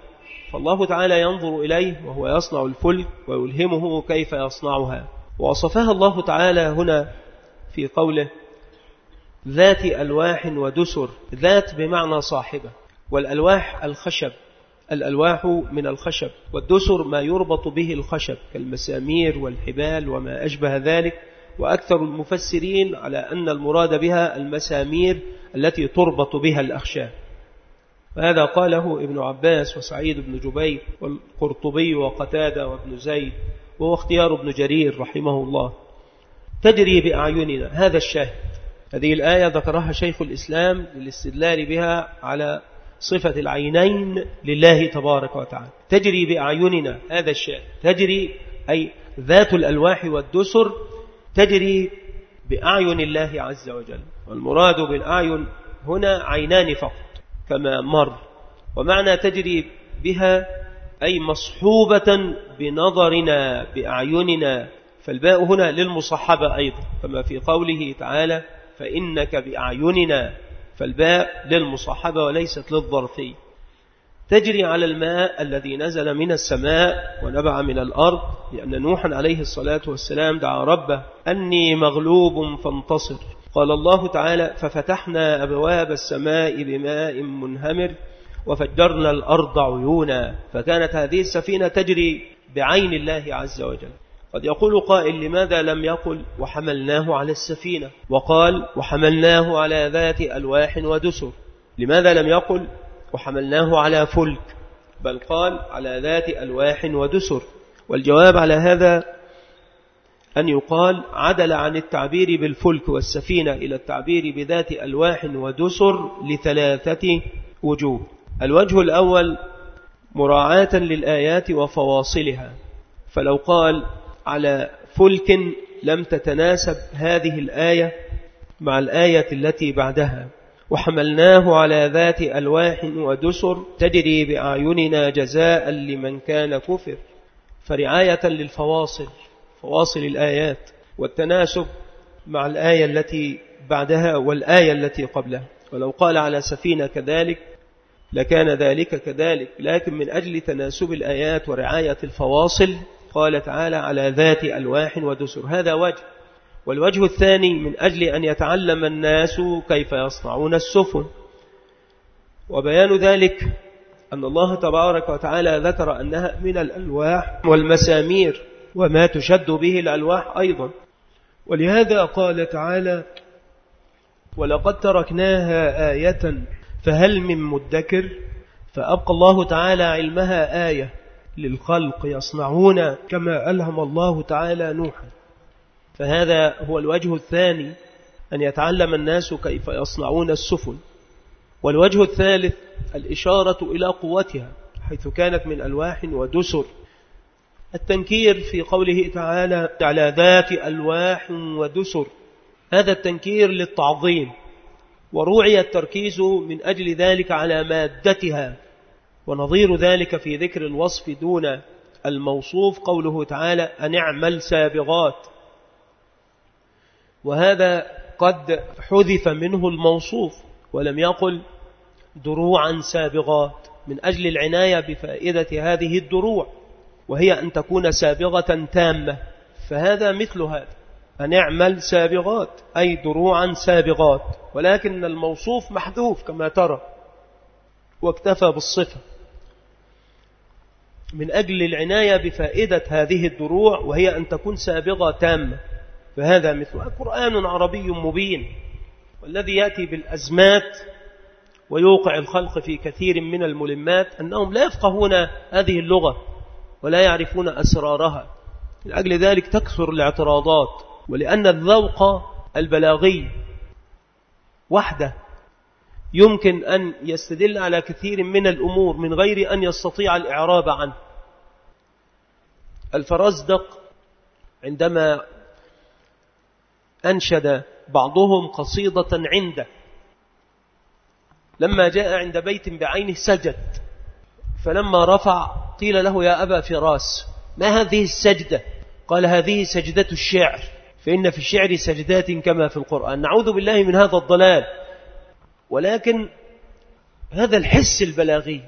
فالله تعالى ينظر إليه وهو يصنع الفلك ويلهمه كيف يصنعها. ووصفها الله تعالى هنا في قوله ذات ألواح ودسر. ذات بمعنى صاحبة، والألواح الخشب، الألواح من الخشب، والدسر ما يربط به الخشب كالمسامير والحبال وما أشبه ذلك. وأكثر المفسرين على أن المراد بها المسامير التي تربط بها الأخشاب. وهذا قاله ابن عباس وسعيد بن جبير والقرطبي وقتادة وابن زيد، وهو اختيار ابن جرير رحمه الله. تجري بأعيننا، هذا الشاهد. هذه الآية ذكرها شيخ الإسلام للاستدلال بها على صفة العينين لله تبارك وتعالى. تجري بأعيننا، هذا الشاهد. تجري أي ذات الألواح والدسر تجري بأعين الله عز وجل. والمراد بالأعين هنا عينان فقط كما مر. ومعنى تجري بها أي مصحوبة بنظرنا بأعيننا، فالباء هنا للمصحبة أيضا كما في قوله تعالى فإنك بأعيننا، فالباء للمصحبة وليست للظرفية. تجري على الماء الذي نزل من السماء ونبع من الأرض، لأن نوحا عليه الصلاة والسلام دعا ربه أني مغلوب فانتصر. قال الله تعالى ففتحنا أبواب السماء بماء منهمر وفجرنا الأرض عيونا. فكانت هذه السفينة تجري بعين الله عز وجل. قد يقول قائل لماذا لم يقل وحملناه على السفينة وقال وحملناه على ذات ألواح ودسر؟ لماذا لم يقل وحملناه على فلك بل قال على ذات ألواح ودسر؟ والجواب على هذا أن يقال عدل عن التعبير بالفلك والسفينة إلى التعبير بذات ألواح ودسر لثلاثة وجوه. الوجه الأول مراعاة للآيات وفواصلها، فلو قال على فلك لم تتناسب هذه الآية مع الآية التي بعدها. وحملناه على ذات ألواح ودسر تجري بأعيننا جزاء لمن كان كفر، فرعاية للفواصل، فواصل الآيات والتناسب مع الآية التي بعدها والآية التي قبلها. ولو قال على سفينة كذلك لكان ذلك كذلك، لكن من أجل تناسب الآيات ورعاية الفواصل قال تعالى على ذات ألواح ودسر. هذا وجه. والوجه الثاني من أجل أن يتعلم الناس كيف يصنعون السفن، وبيان ذلك أن الله تبارك وتعالى ذكر أنها من الألواح والمسامير وما تشد به الألواح أيضا. ولهذا قال تعالى ولقد تركناها آية فهل من مدكر، فأبقى الله تعالى علمها آية للخلق يصنعون كما ألهم الله تعالى نوحا. فهذا هو الوجه الثاني، أن يتعلم الناس كيف يصنعون السفن. والوجه الثالث الإشارة إلى قوتها حيث كانت من ألواح ودسر. التنكير في قوله تعالى على ذات ألواح ودسر، هذا التنكير للتعظيم، وروعي التركيز من أجل ذلك على مادتها. ونظير ذلك في ذكر الوصف دون الموصوف قوله تعالى أن اعمل سابغات، وهذا قد حذف منه الموصوف ولم يقل دروعا سابغات من أجل العناية بفائدة هذه الدروع، وهي أن تكون سابغة تامة. فهذا مثل هذا أن اعمل سابغات أي دروعا سابغات، ولكن الموصوف محذوف كما ترى واكتفى بالصفة من أجل العناية بفائدة هذه الدروع وهي أن تكون سابغة تامة. فهذا مثل قرآن عربي مبين، والذي يأتي بالأزمات ويوقع الخلق في كثير من الملمات أنهم لا يفقهون هذه اللغة ولا يعرفون أسرارها. من أجل ذلك تكثر الاعتراضات، ولأن الذوق البلاغي وحده يمكن أن يستدل على كثير من الأمور من غير أن يستطيع الإعراب عنه. الفرزدق عندما أنشد بعضهم قصيدة عنده لما جاء عند بيت بعينه سجد، فلما رفع قيل له يا أبا فراس ما هذه السجدة؟ قال هذه سجدة الشعر، فإن في الشعر سجدات كما في القرآن. نعوذ بالله من هذا الضلال. ولكن هذا الحس البلاغي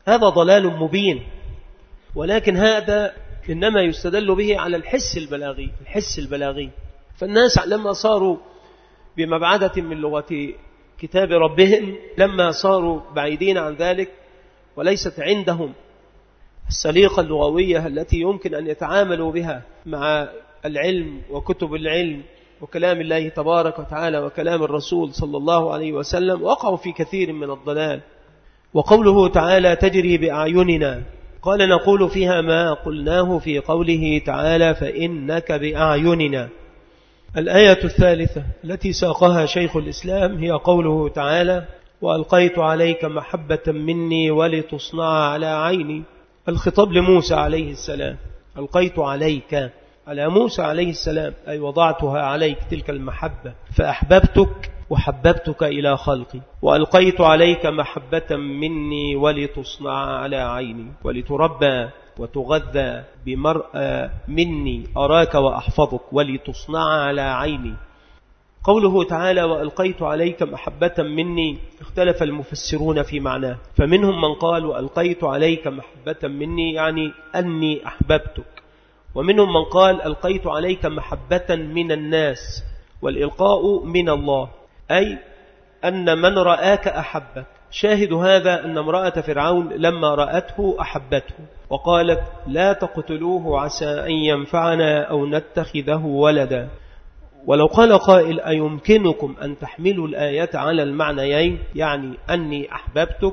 هذا ضلال مبين، ولكن هذا إنما يستدل به على الحس البلاغي الحس البلاغي فالناس لما صاروا بمبعدة من لغة كتاب ربهم، لما صاروا بعيدين عن ذلك وليست عندهم السليقة اللغوية التي يمكن أن يتعاملوا بها مع العلم وكتب العلم وكلام الله تبارك وتعالى وكلام الرسول صلى الله عليه وسلم، وقعوا في كثير من الضلال. وقوله تعالى تجري بأعيننا، قال نقول فيها ما قلناه في قوله تعالى فإنك بأعيننا. الآية الثالثة التي ساقها شيخ الإسلام هي قوله تعالى وألقيت عليك محبة مني ولتصنع على عيني. الخطاب لموسى عليه السلام، ألقيت عليك على موسى عليه السلام، أي وضعتها عليك تلك المحبة فأحببتك وحببتك إلى خلقي. وألقيت عليك محبة مني ولتصنع على عيني، ولتربى وتغذى بمرأة مني أراك وأحفظك ولتصنع على عيني. قوله تعالى وألقيت عليك محبة مني اختلف المفسرون في معناه، فمنهم من قال وألقيت عليك محبة مني يعني أني أحببتك، ومنهم من قال ألقيت عليك محبة من الناس، والإلقاء من الله أي أن من رآك أحبك. شاهد هذا أن امرأة فرعون لما رأته أحبته وقالت لا تقتلوه عسى أن ينفعنا أو نتخذه ولدا. ولو قال قائل أيمكنكم أن تحملوا الآية على المعنيين، يعني أني أحببتك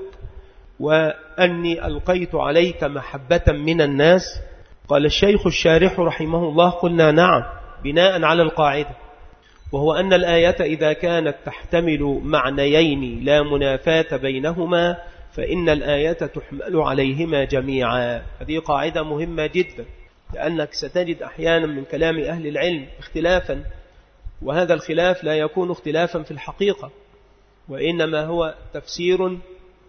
وأني ألقيت عليك محبة من الناس؟ قال الشيخ الشارح رحمه الله قلنا نعم، بناء على القاعدة، وهو أن الآية إذا كانت تحتمل معنيين لا منافاة بينهما فإن الآية تحمل عليهما جميعا. هذه قاعدة مهمة جدا، لأنك ستجد أحيانا من كلام أهل العلم اختلافا، وهذا الخلاف لا يكون اختلافا في الحقيقة، وإنما هو تفسير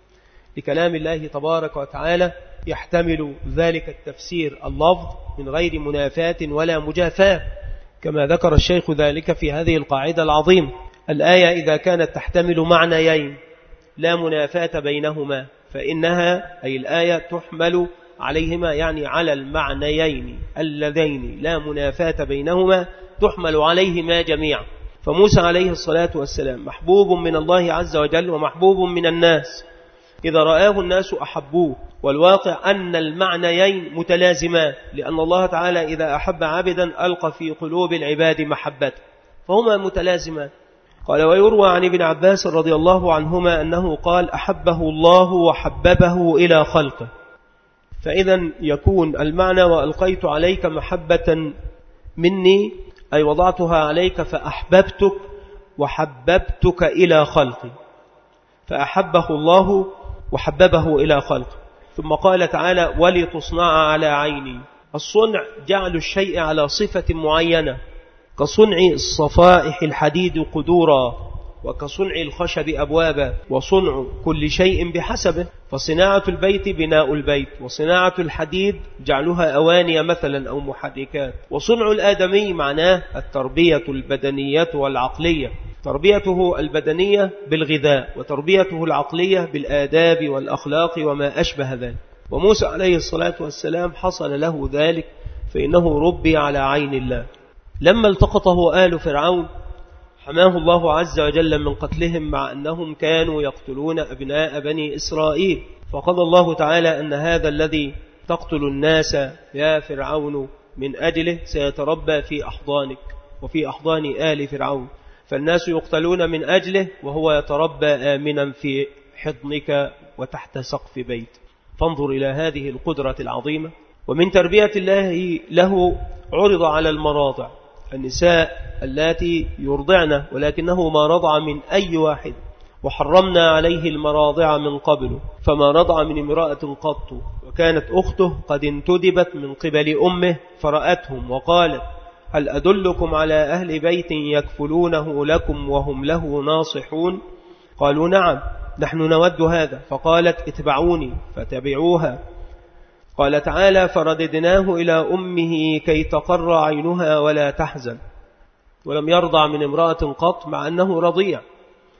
لكلام الله تبارك وتعالى يحتمل ذلك التفسير اللفظ من غير منافاة ولا مجافاة، كما ذكر الشيخ ذلك في هذه القاعدة العظيمة. الآية إذا كانت تحتمل معنيين لا منافاة بينهما فإنها أي الآية تحمل عليهما، يعني على المعنيين اللذين لا منافاة بينهما تحمل عليهما جميعا. فموسى عليه الصلاة والسلام محبوب من الله عز وجل ومحبوب من الناس، إذا رآه الناس أحبوه، والواقع أن المعنيين متلازمان، لأن الله تعالى إذا أحب عبدا ألقى في قلوب العباد محبته، فهما متلازمان. قال ويروى عن ابن عباس رضي الله عنهما أنه قال أحبه الله وحببه إلى خلقه. فإذا يكون المعنى وألقيت عليك محبة مني أي وضعتها عليك فأحببتك وحببتك إلى خلقي، فأحبه الله وحببه إلى خلقه. ثم قال تعالى ولتصنع على عيني. الصنع جعل الشيء على صفة معينة، كصنع الصفائح الحديد قدورا، وكصنع الخشب أبوابا، وصنع كل شيء بحسبه. فصناعة البيت بناء البيت، وصناعة الحديد جعلها أواني مثلا أو محركات. وصنع الآدمي معناه التربية البدنية والعقلية، تربيته البدنية بالغذاء، وتربيته العقلية بالآداب والأخلاق وما أشبه ذلك. وموسى عليه الصلاة والسلام حصل له ذلك، فإنه ربي على عين الله. لما التقطه آل فرعون حماه الله عز وجل من قتلهم، مع أنهم كانوا يقتلون أبناء بني إسرائيل، فقضى الله تعالى أن هذا الذي تقتل الناس يا فرعون من أجله سيتربى في أحضانك وفي أحضان آل فرعون، فالناس يقتلون من أجله وهو يتربى آمنا في حضنك وتحت سقف بيت. فانظر إلى هذه القدرة العظيمة. ومن تربية الله له عرض على المراضع، النساء التي يرضعن ولكنه ما رضع من أي واحد، وحرمنا عليه المراضع من قبل فما رضع من امرأة قط، وكانت أخته قد انتدبت من قبل أمه فرأتهم وقالت هل أدلكم على أهل بيت يكفلونه لكم وهم له ناصحون؟ قالوا نعم نحن نود هذا، فقالت اتبعوني فتبعوها. قال تعالى فرددناه إلى أمه كي تقر عينها ولا تحزن، ولم يرضع من امرأة قط مع أنه رضيع.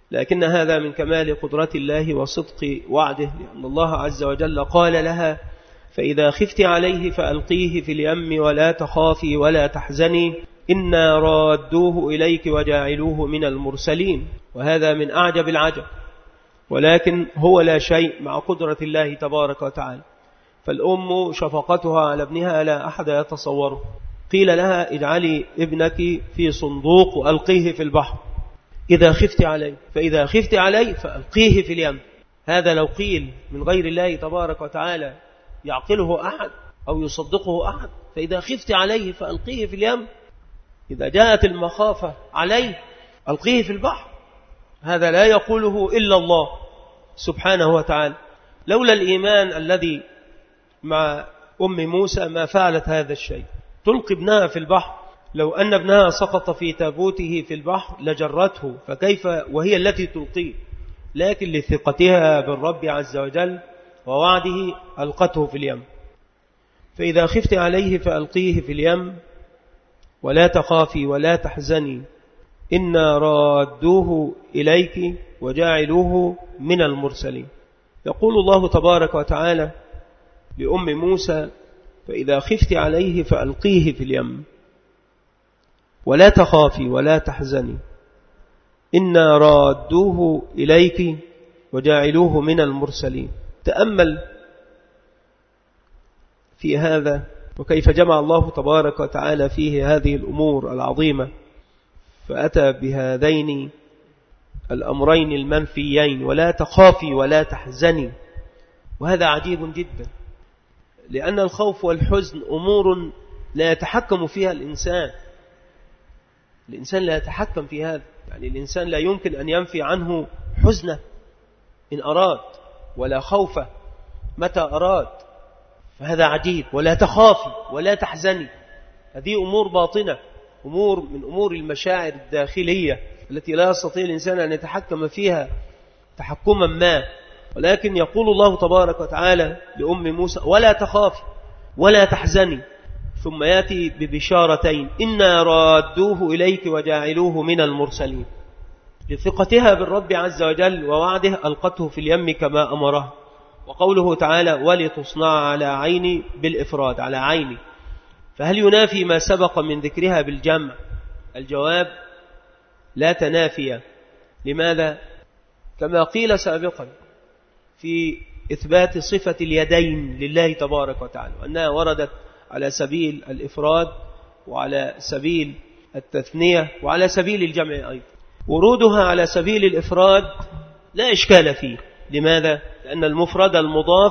لكن هذا من كمال قدرة الله وصدق وعده، لأن الله عز وجل قال لها: فإذا خفت عليه فألقيه في اليم ولا تخافي ولا تحزني إنا رادوه إليك وجاعلوه من المرسلين. وهذا من أعجب العجب، ولكن هو لا شيء مع قدرة الله تبارك وتعالى. فالأم شفقتها على ابنها لا أحد يتصوره. قيل لها: اجعلي ابنك في صندوق وألقيه في البحر إذا خفت عليه، فإذا خفت عليه فألقيه في اليم. هذا لو قيل من غير الله تبارك وتعالى يعقله أحد أو يصدقه أحد. فإذا خفت عليه فألقيه في اليم، إذا جاءت المخافة عليه ألقيه في البحر. هذا لا يقوله إلا الله سبحانه وتعالى. لولا الإيمان الذي مع أم موسى ما فعلت هذا الشيء، تلقي ابنها في البحر. لو أن ابنها سقط في تابوته في البحر لجرته، فكيف وهي التي تلقيه؟ لكن لثقتها بالرب عز وجل ووعده ألقته في اليم. فإذا خفت عليه فألقيه في اليم ولا تخافي ولا تحزني إنا رادوه إليك وجاعلوه من المرسلين. يقول الله تبارك وتعالى لأم موسى: فإذا خفت عليه فألقيه في اليم ولا تخافي ولا تحزني إنا رادوه إليك وجاعلوه من المرسلين. تأمل في هذا وكيف جمع الله تبارك وتعالى فيه هذه الأمور العظيمة، فأتى بهذين الأمرين المنفيين: ولا تخافي ولا تحزني. وهذا عجيب جدا، لأن الخوف والحزن أمور لا يتحكم فيها الإنسان. الإنسان لا يتحكم في هذا، يعني الإنسان لا يمكن أن ينفي عنه حزنه إن أراد، ولا خوفه متى أراد. فهذا عجيب. ولا تخافي ولا تحزني، هذه أمور باطنة، أمور من أمور المشاعر الداخلية التي لا يستطيع الإنسان أن يتحكم فيها تحكما ما. ولكن يقول الله تبارك وتعالى لأم موسى: ولا تخافي ولا تحزني، ثم يأتي ببشارتين: إنا رادوه إليك وجاعلوه من المرسلين. لثقتها بالرب عز وجل ووعده ألقته في اليم كما أمره. وقوله تعالى: ولتصنع على عيني بالإفراد، على عيني. فهل ينافي ما سبق من ذكرها بالجمع؟ الجواب: لا تنافي. لماذا؟ كما قيل سابقا في إثبات صفة اليدين لله تبارك وتعالى، وأنها وردت على سبيل الإفراد وعلى سبيل التثنية وعلى سبيل الجمع أيضا. ورودها على سبيل الإفراد لا إشكال فيه. لماذا؟ لأن المفرد المضاف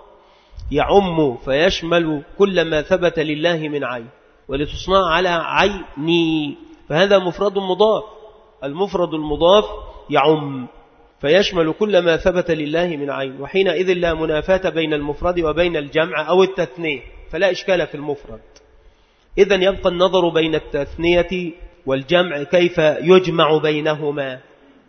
يعم فيشمل كل ما ثبت لله من عين. ولتصنع على عيني، فهذا مفرد مضاف. المفرد المضاف يعم فيشمل كل ما ثبت لله من عين، وحينئذ لا منافاة بين المفرد وبين الجمع أو التثنية، فلا إشكال في المفرد. إذن يبقى النظر بين التثنية والجمع كيف يجمع بينهما.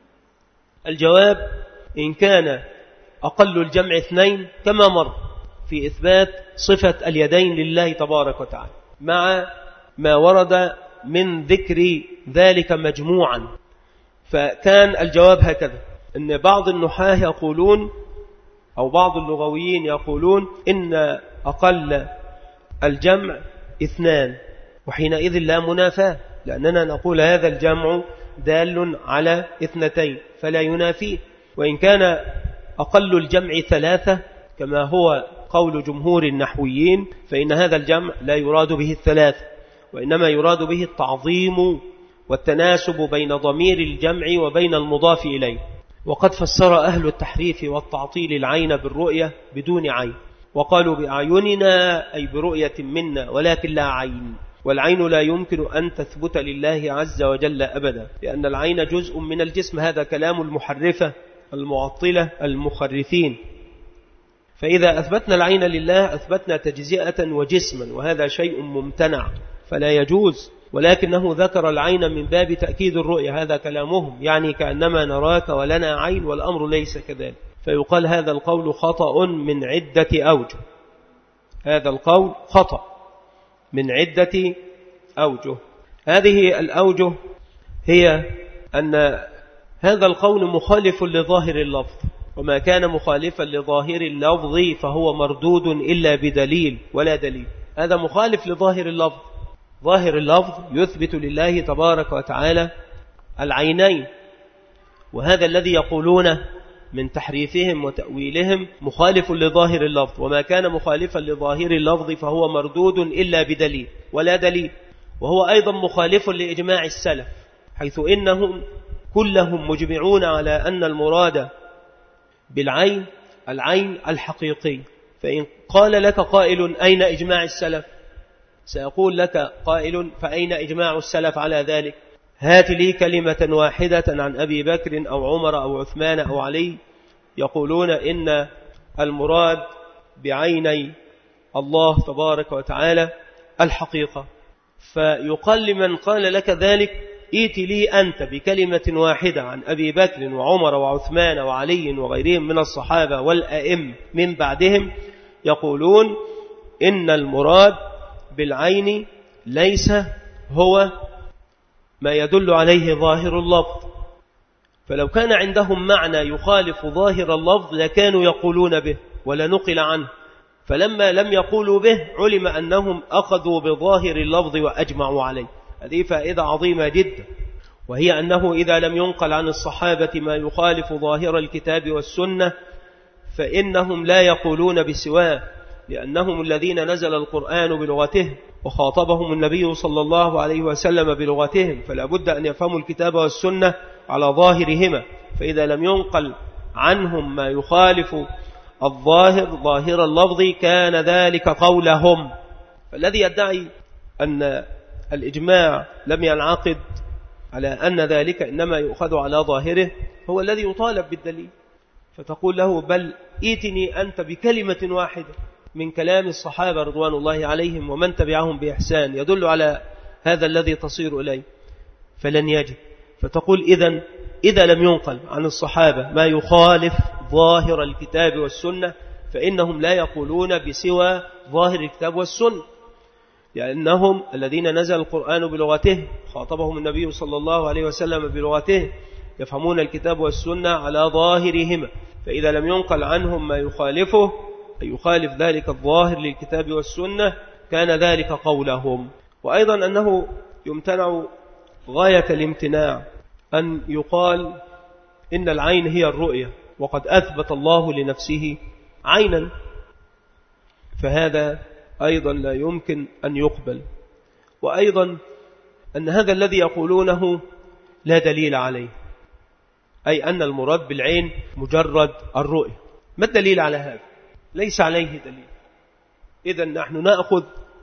الجواب: إن كان أقل الجمع اثنين كما مر في إثبات صفة اليدين لله تبارك وتعالى، مع ما ورد من ذكر ذلك مجموعا. فكان الجواب هكذا: إن بعض النحاة يقولون أو بعض اللغويين يقولون إن أقل الجمع اثنان، وحينئذ لا منافاة، لأننا نقول هذا الجمع دال على اثنتين فلا ينافيه. وإن كان أقل الجمع ثلاثة كما هو قول جمهور النحويين، فإن هذا الجمع لا يراد به الثلاثة، وإنما يراد به التعظيم والتناسب بين ضمير الجمع وبين المضاف إليه. وقد فسر أهل التحريف والتعطيل العين بالرؤية بدون عين، وقالوا بأعيننا أي برؤية منا، ولكن لا عين. والعين لا يمكن أن تثبت لله عز وجل أبدا، لأن العين جزء من الجسم. هذا كلام المحرفة المعطلة المخرفين. فإذا أثبتنا العين لله أثبتنا تجزئة وجسما، وهذا شيء ممتنع فلا يجوز. ولكنه ذكر العين من باب تأكيد الرؤية، هذا كلامهم، يعني كأنما نراك ولنا عين، والأمر ليس كذلك. فيقال هذا القول خطأ من عدة أوجه. هذا القول خطأ من عدة أوجه. هذه الأوجه هي أن هذا القول مخالف لظاهر اللفظ، وما كان مخالفا لظاهر اللفظ فهو مردود إلا بدليل ولا دليل. هذا مخالف لظاهر اللفظ. ظاهر اللفظ يثبت لله تبارك وتعالى العينين، وهذا الذي يقولونه من تحريفهم وتأويلهم مخالف لظاهر اللفظ، وما كان مخالفا لظاهر اللفظ فهو مردود إلا بدليل ولا دليل. وهو أيضا مخالف لإجماع السلف، حيث إنهم كلهم مجمعون على أن المراد بالعين العين الحقيقي. فإن قال لك قائل أين إجماع السلف؟ سيقول لك قائل فأين إجماع السلف على ذلك؟ هات لي كلمة واحدة عن أبي بكر أو عمر أو عثمان أو علي يقولون إن المراد بعيني الله تبارك وتعالى الحقيقة. فيقال لمن قال لك ذلك ائت لي أنت بكلمة واحدة عن أبي بكر وعمر وعثمان وعلي وغيرهم من الصحابة والأئمة من بعدهم يقولون إن المراد بالعين ليس هو ما يدل عليه ظاهر اللفظ. فلو كان عندهم معنى يخالف ظاهر اللفظ لكانوا يقولون به ولا نقل عنه، فلما لم يقولوا به علم أنهم أخذوا بظاهر اللفظ وأجمعوا عليه. هذه فائدة عظيمة جدا، وهي أنه إذا لم ينقل عن الصحابة ما يخالف ظاهر الكتاب والسنة فإنهم لا يقولون بسواه، لأنهم الذين نزل القرآن بلغته وخاطبهم النبي صلى الله عليه وسلم بلغتهم، فلا بد أن يفهموا الكتاب والسنة على ظاهرهما. فإذا لم ينقل عنهم ما يخالف الظاهر ظاهر اللفظ كان ذلك قولهم. فالذي يدعي أن الإجماع لم ينعقد على أن ذلك إنما يؤخذ على ظاهره هو الذي يطالب بالدليل، فتقول له بل ائتني أنت بكلمة واحدة من كلام الصحابة رضوان الله عليهم ومن تبعهم بإحسان يدل على هذا الذي تصير إليه، فلن يجد. فتقول إذن إذا لم ينقل عن الصحابة ما يخالف ظاهر الكتاب والسنة فإنهم لا يقولون بسوى ظاهر الكتاب والسنة، لأنهم الذين نزل القرآن بلغته خاطبهم النبي صلى الله عليه وسلم بلغته يفهمون الكتاب والسنة على ظاهرهما. فإذا لم ينقل عنهم ما يخالفه أي يخالف ذلك الظاهر للكتاب والسنة كان ذلك قولهم. وأيضا أنه يمتنع غاية الامتناع أن يقال إن العين هي الرؤية وقد أثبت الله لنفسه عينا، فهذا أيضا لا يمكن أن يقبل. وأيضا أن هذا الذي يقولونه لا دليل عليه، أي أن المراد بالعين مجرد الرؤية. ما الدليل على هذا؟ ليس عليه دليل. إذن نحن نأخذ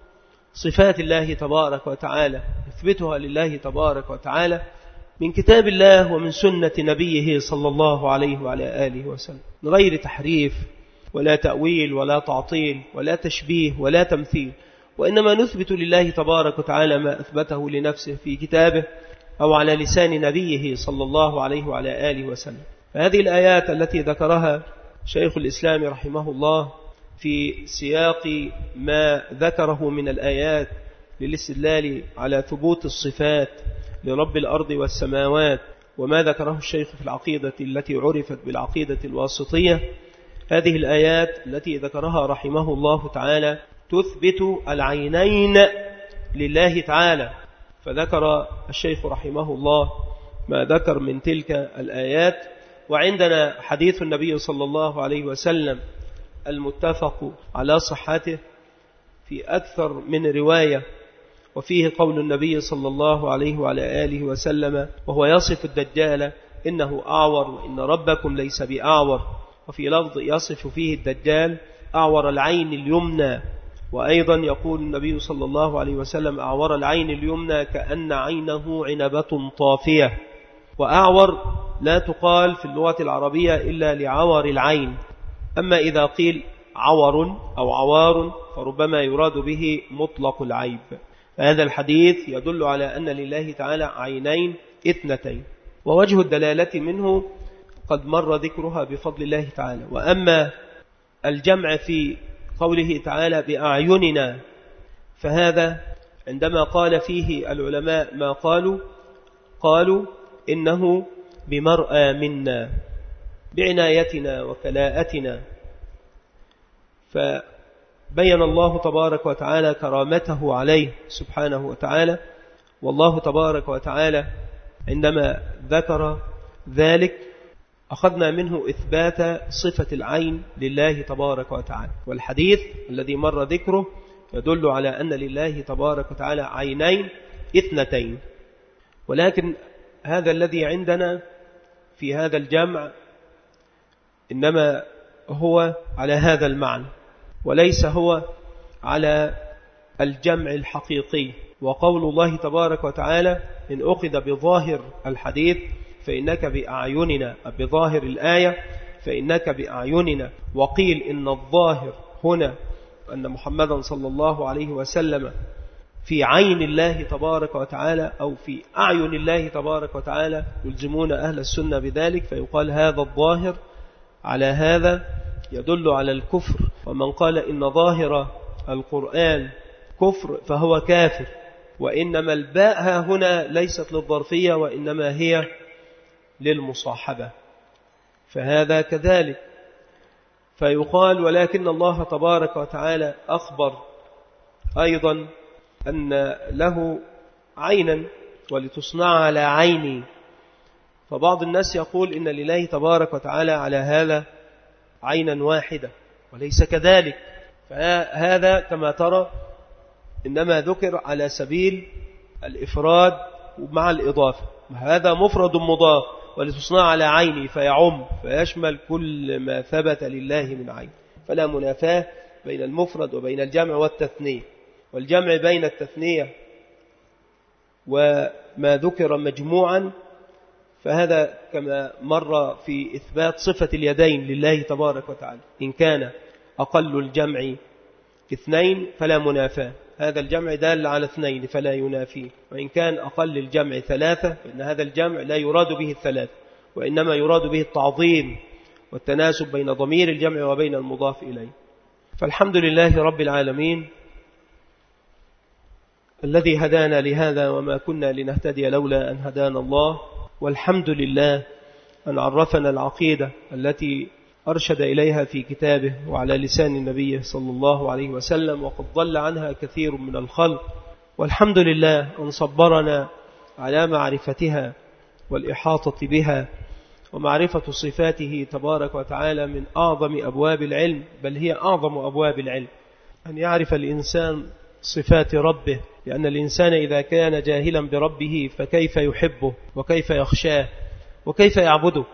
صفات الله تبارك وتعالى نثبتها لله تبارك وتعالى من كتاب الله ومن سنة نبيه صلى الله عليه وعلى آله وسلم، من غير تحريف ولا تأويل ولا تعطيل ولا تشبيه ولا تمثيل، وإنما نثبت لله تبارك وتعالى ما أثبته لنفسه في كتابه أو على لسان نبيه صلى الله عليه وعلى آله وسلم. فهذه الآيات التي ذكرها شيخ الإسلام رحمه الله في سياق ما ذكره من الآيات للاستدلال على ثبوت الصفات لرب الأرض والسماوات، وما ذكره الشيخ في العقيدة التي عرفت بالعقيدة الواسطية، هذه الآيات التي ذكرها رحمه الله تعالى تثبت العينين لله تعالى. فذكر الشيخ رحمه الله ما ذكر من تلك الآيات، وعندنا حديث النبي صلى الله عليه وسلم المتفق على صحته في أكثر من رواية، وفيه قول النبي صلى الله عليه وعلى آله وسلم وهو يصف الدجال إنه أعور وإن ربكم ليس بأعور، وفي لفظ يصف فيه الدجال أعور العين اليمنى. وأيضا يقول النبي صلى الله عليه وسلم أعور العين اليمنى كأن عينه عنبة طافية. وأعور لا تقال في اللغة العربية إلا لعور العين، أما إذا قيل عور أو عوار فربما يراد به مطلق العيب. هذا الحديث يدل على أن لله تعالى عينين اثنتين، ووجه الدلالة منه قد مر ذكرها بفضل الله تعالى. وأما الجمع في قوله تعالى بأعيننا فهذا عندما قال فيه العلماء ما قالوا قالوا إنه بمرأى منا بعنايتنا وكلاءتنا. فبين الله تبارك وتعالى كرامته عليه سبحانه وتعالى. والله تبارك وتعالى عندما ذكر ذلك أخذنا منه إثبات صفة العين لله تبارك وتعالى. والحديث الذي مر ذكره يدل على أن لله تبارك وتعالى عينين اثنتين، ولكن هذا الذي عندنا في هذا الجمع إنما هو على هذا المعنى وليس هو على الجمع الحقيقي. وقول الله تبارك وتعالى إن أخذ بظاهر الحديث فإنك بأعيننا، بظاهر الآية فإنك بأعيننا، وقيل إن الظاهر هنا أن محمدا صلى الله عليه وسلم في عين الله تبارك وتعالى أو في أعين الله تبارك وتعالى، يلزمون أهل السنة بذلك، فيقال هذا الظاهر على هذا يدل على الكفر. ومن قال إن ظاهر القرآن كفر فهو كافر، وإنما الباء هنا ليست للظرفية وإنما هي للمصاحبة، فهذا كذلك. فيقال ولكن الله تبارك وتعالى أخبر أيضا أن له عينا ولتصنع على عيني. فبعض الناس يقول إن لله تبارك وتعالى على هذا عينا واحدة، وليس كذلك. فهذا كما ترى إنما ذكر على سبيل الإفراد مع الإضافة، هذا مفرد مضاف ولتصنع على عيني فيعم فيشمل كل ما ثبت لله من عين. فلا منافاة بين المفرد وبين الجمع والتثنية، والجمع بين التثنية وما ذكر مجموعا فهذا كما مر في إثبات صفة اليدين لله تبارك وتعالى، إن كان أقل الجمع اثنين فلا منافاة، هذا الجمع دال على اثنين فلا ينافيه. وإن كان أقل الجمع ثلاثة فإن هذا الجمع لا يراد به الثلاثة، وإنما يراد به التعظيم والتناسب بين ضمير الجمع وبين المضاف إليه. فالحمد لله رب العالمين الذي هدانا لهذا وما كنا لنهتدي لولا أن هدانا الله. والحمد لله أن عرفنا العقيدة التي أرشد إليها في كتابه وعلى لسان النبي صلى الله عليه وسلم، وقد ضل عنها كثير من الخلق. والحمد لله أن صبرنا على معرفتها والإحاطة بها، ومعرفة صفاته تبارك وتعالى من أعظم أبواب العلم، بل هي أعظم أبواب العلم، أن يعرف الإنسان صفات ربه، لأن الإنسان إذا كان جاهلا بربه فكيف يحبه وكيف يخشاه وكيف يعبده.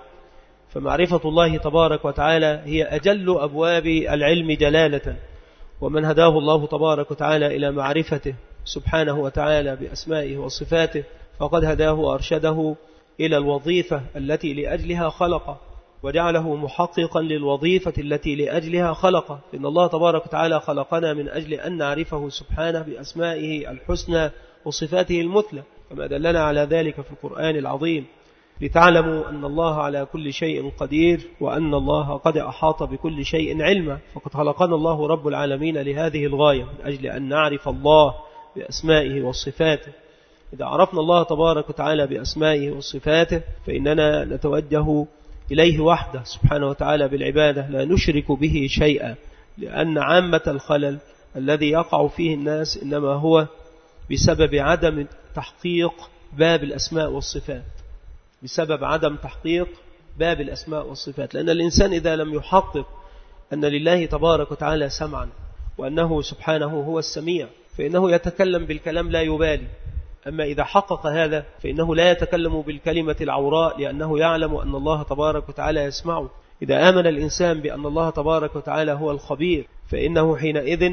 فمعرفة الله تبارك وتعالى هي أجل أبواب العلم جلالة، ومن هداه الله تبارك وتعالى إلى معرفته سبحانه وتعالى بأسمائه وصفاته فقد هداه وأرشده إلى الوظيفة التي لأجلها خلقه، وجعله محققا للوظيفة التي لأجلها خلقه. إن الله تبارك وتعالى خلقنا من أجل أن نعرفه سبحانه بأسمائه الحسنى وصفاته المثلى، كما دلنا على ذلك في القرآن العظيم، لتعلموا أن الله على كل شيء قدير وأن الله قد أحاط بكل شيء علما. فقد خلقنا الله رب العالمين لهذه الغاية، من أجل أن نعرف الله بأسمائه وصفاته. إذا عرفنا الله تبارك وتعالى بأسمائه وصفاته فإننا نتوجه إليه وحده سبحانه وتعالى بالعبادة، لا نشرك به شيئا، لأن عامة الخلل الذي يقع فيه الناس إنما هو بسبب عدم تحقيق باب الأسماء والصفات، بسبب عدم تحقيق باب الأسماء والصفات. لأن الإنسان إذا لم يحقق أن لله تبارك وتعالى سمعا وأنه سبحانه هو السميع فإنه يتكلم بالكلام لا يبالي. أما إذا حقق هذا فإنه لا يتكلم بالكلمة العوراء، لأنه يعلم أن الله تبارك وتعالى يسمعه. إذا آمن الإنسان بأن الله تبارك وتعالى هو الخبير فإنه حينئذ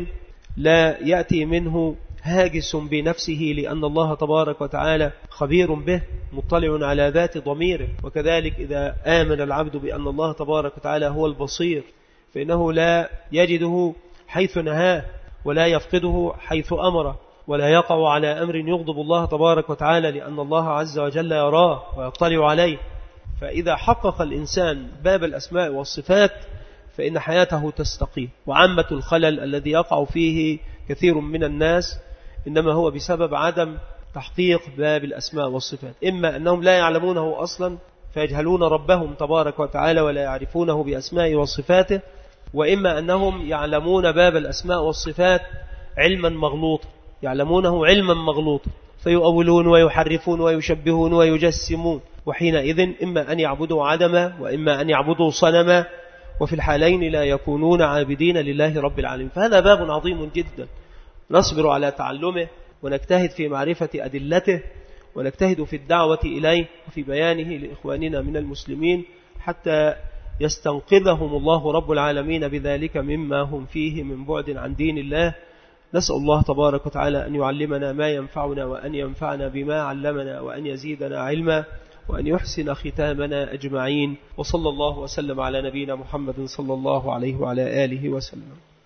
لا يأتي منه هاجس بنفسه، لأن الله تبارك وتعالى خبير به مطلع على ذات ضميره. وكذلك إذا آمن العبد بأن الله تبارك وتعالى هو البصير فإنه لا يجده حيث نهاه ولا يفقده حيث أمره، ولا يقع على أمر يغضب الله تبارك وتعالى، لأن الله عز وجل يراه ويطلع عليه. فإذا حقق الإنسان باب الأسماء والصفات فإن حياته تستقيم. وعامة الخلل الذي يقع فيه كثير من الناس إنما هو بسبب عدم تحقيق باب الأسماء والصفات، إما أنهم لا يعلمونه أصلا فيجهلون ربهم تبارك وتعالى ولا يعرفونه بأسمائه وصفاته، وإما أنهم يعلمون باب الأسماء والصفات علما مغلوطا، يعلمونه علما مغلوطا فيؤولون ويحرفون ويشبهون ويجسمون، وحينئذ إما أن يعبدوا عدما وإما أن يعبدوا صنما، وفي الحالين لا يكونون عابدين لله رب العالمين. فهذا باب عظيم جدا نصبر على تعلمه ونجتهد في معرفة أدلته ونجتهد في الدعوة إليه وفي بيانه لإخواننا من المسلمين حتى يستنقذهم الله رب العالمين بذلك مما هم فيه من بعد عن دين الله. نسأل الله تبارك وتعالى أن يعلمنا ما ينفعنا وأن ينفعنا بما علمنا وأن يزيدنا علما وأن يحسن ختامنا أجمعين. وصلى الله وسلم على نبينا محمد صلى الله عليه وعلى آله وسلم.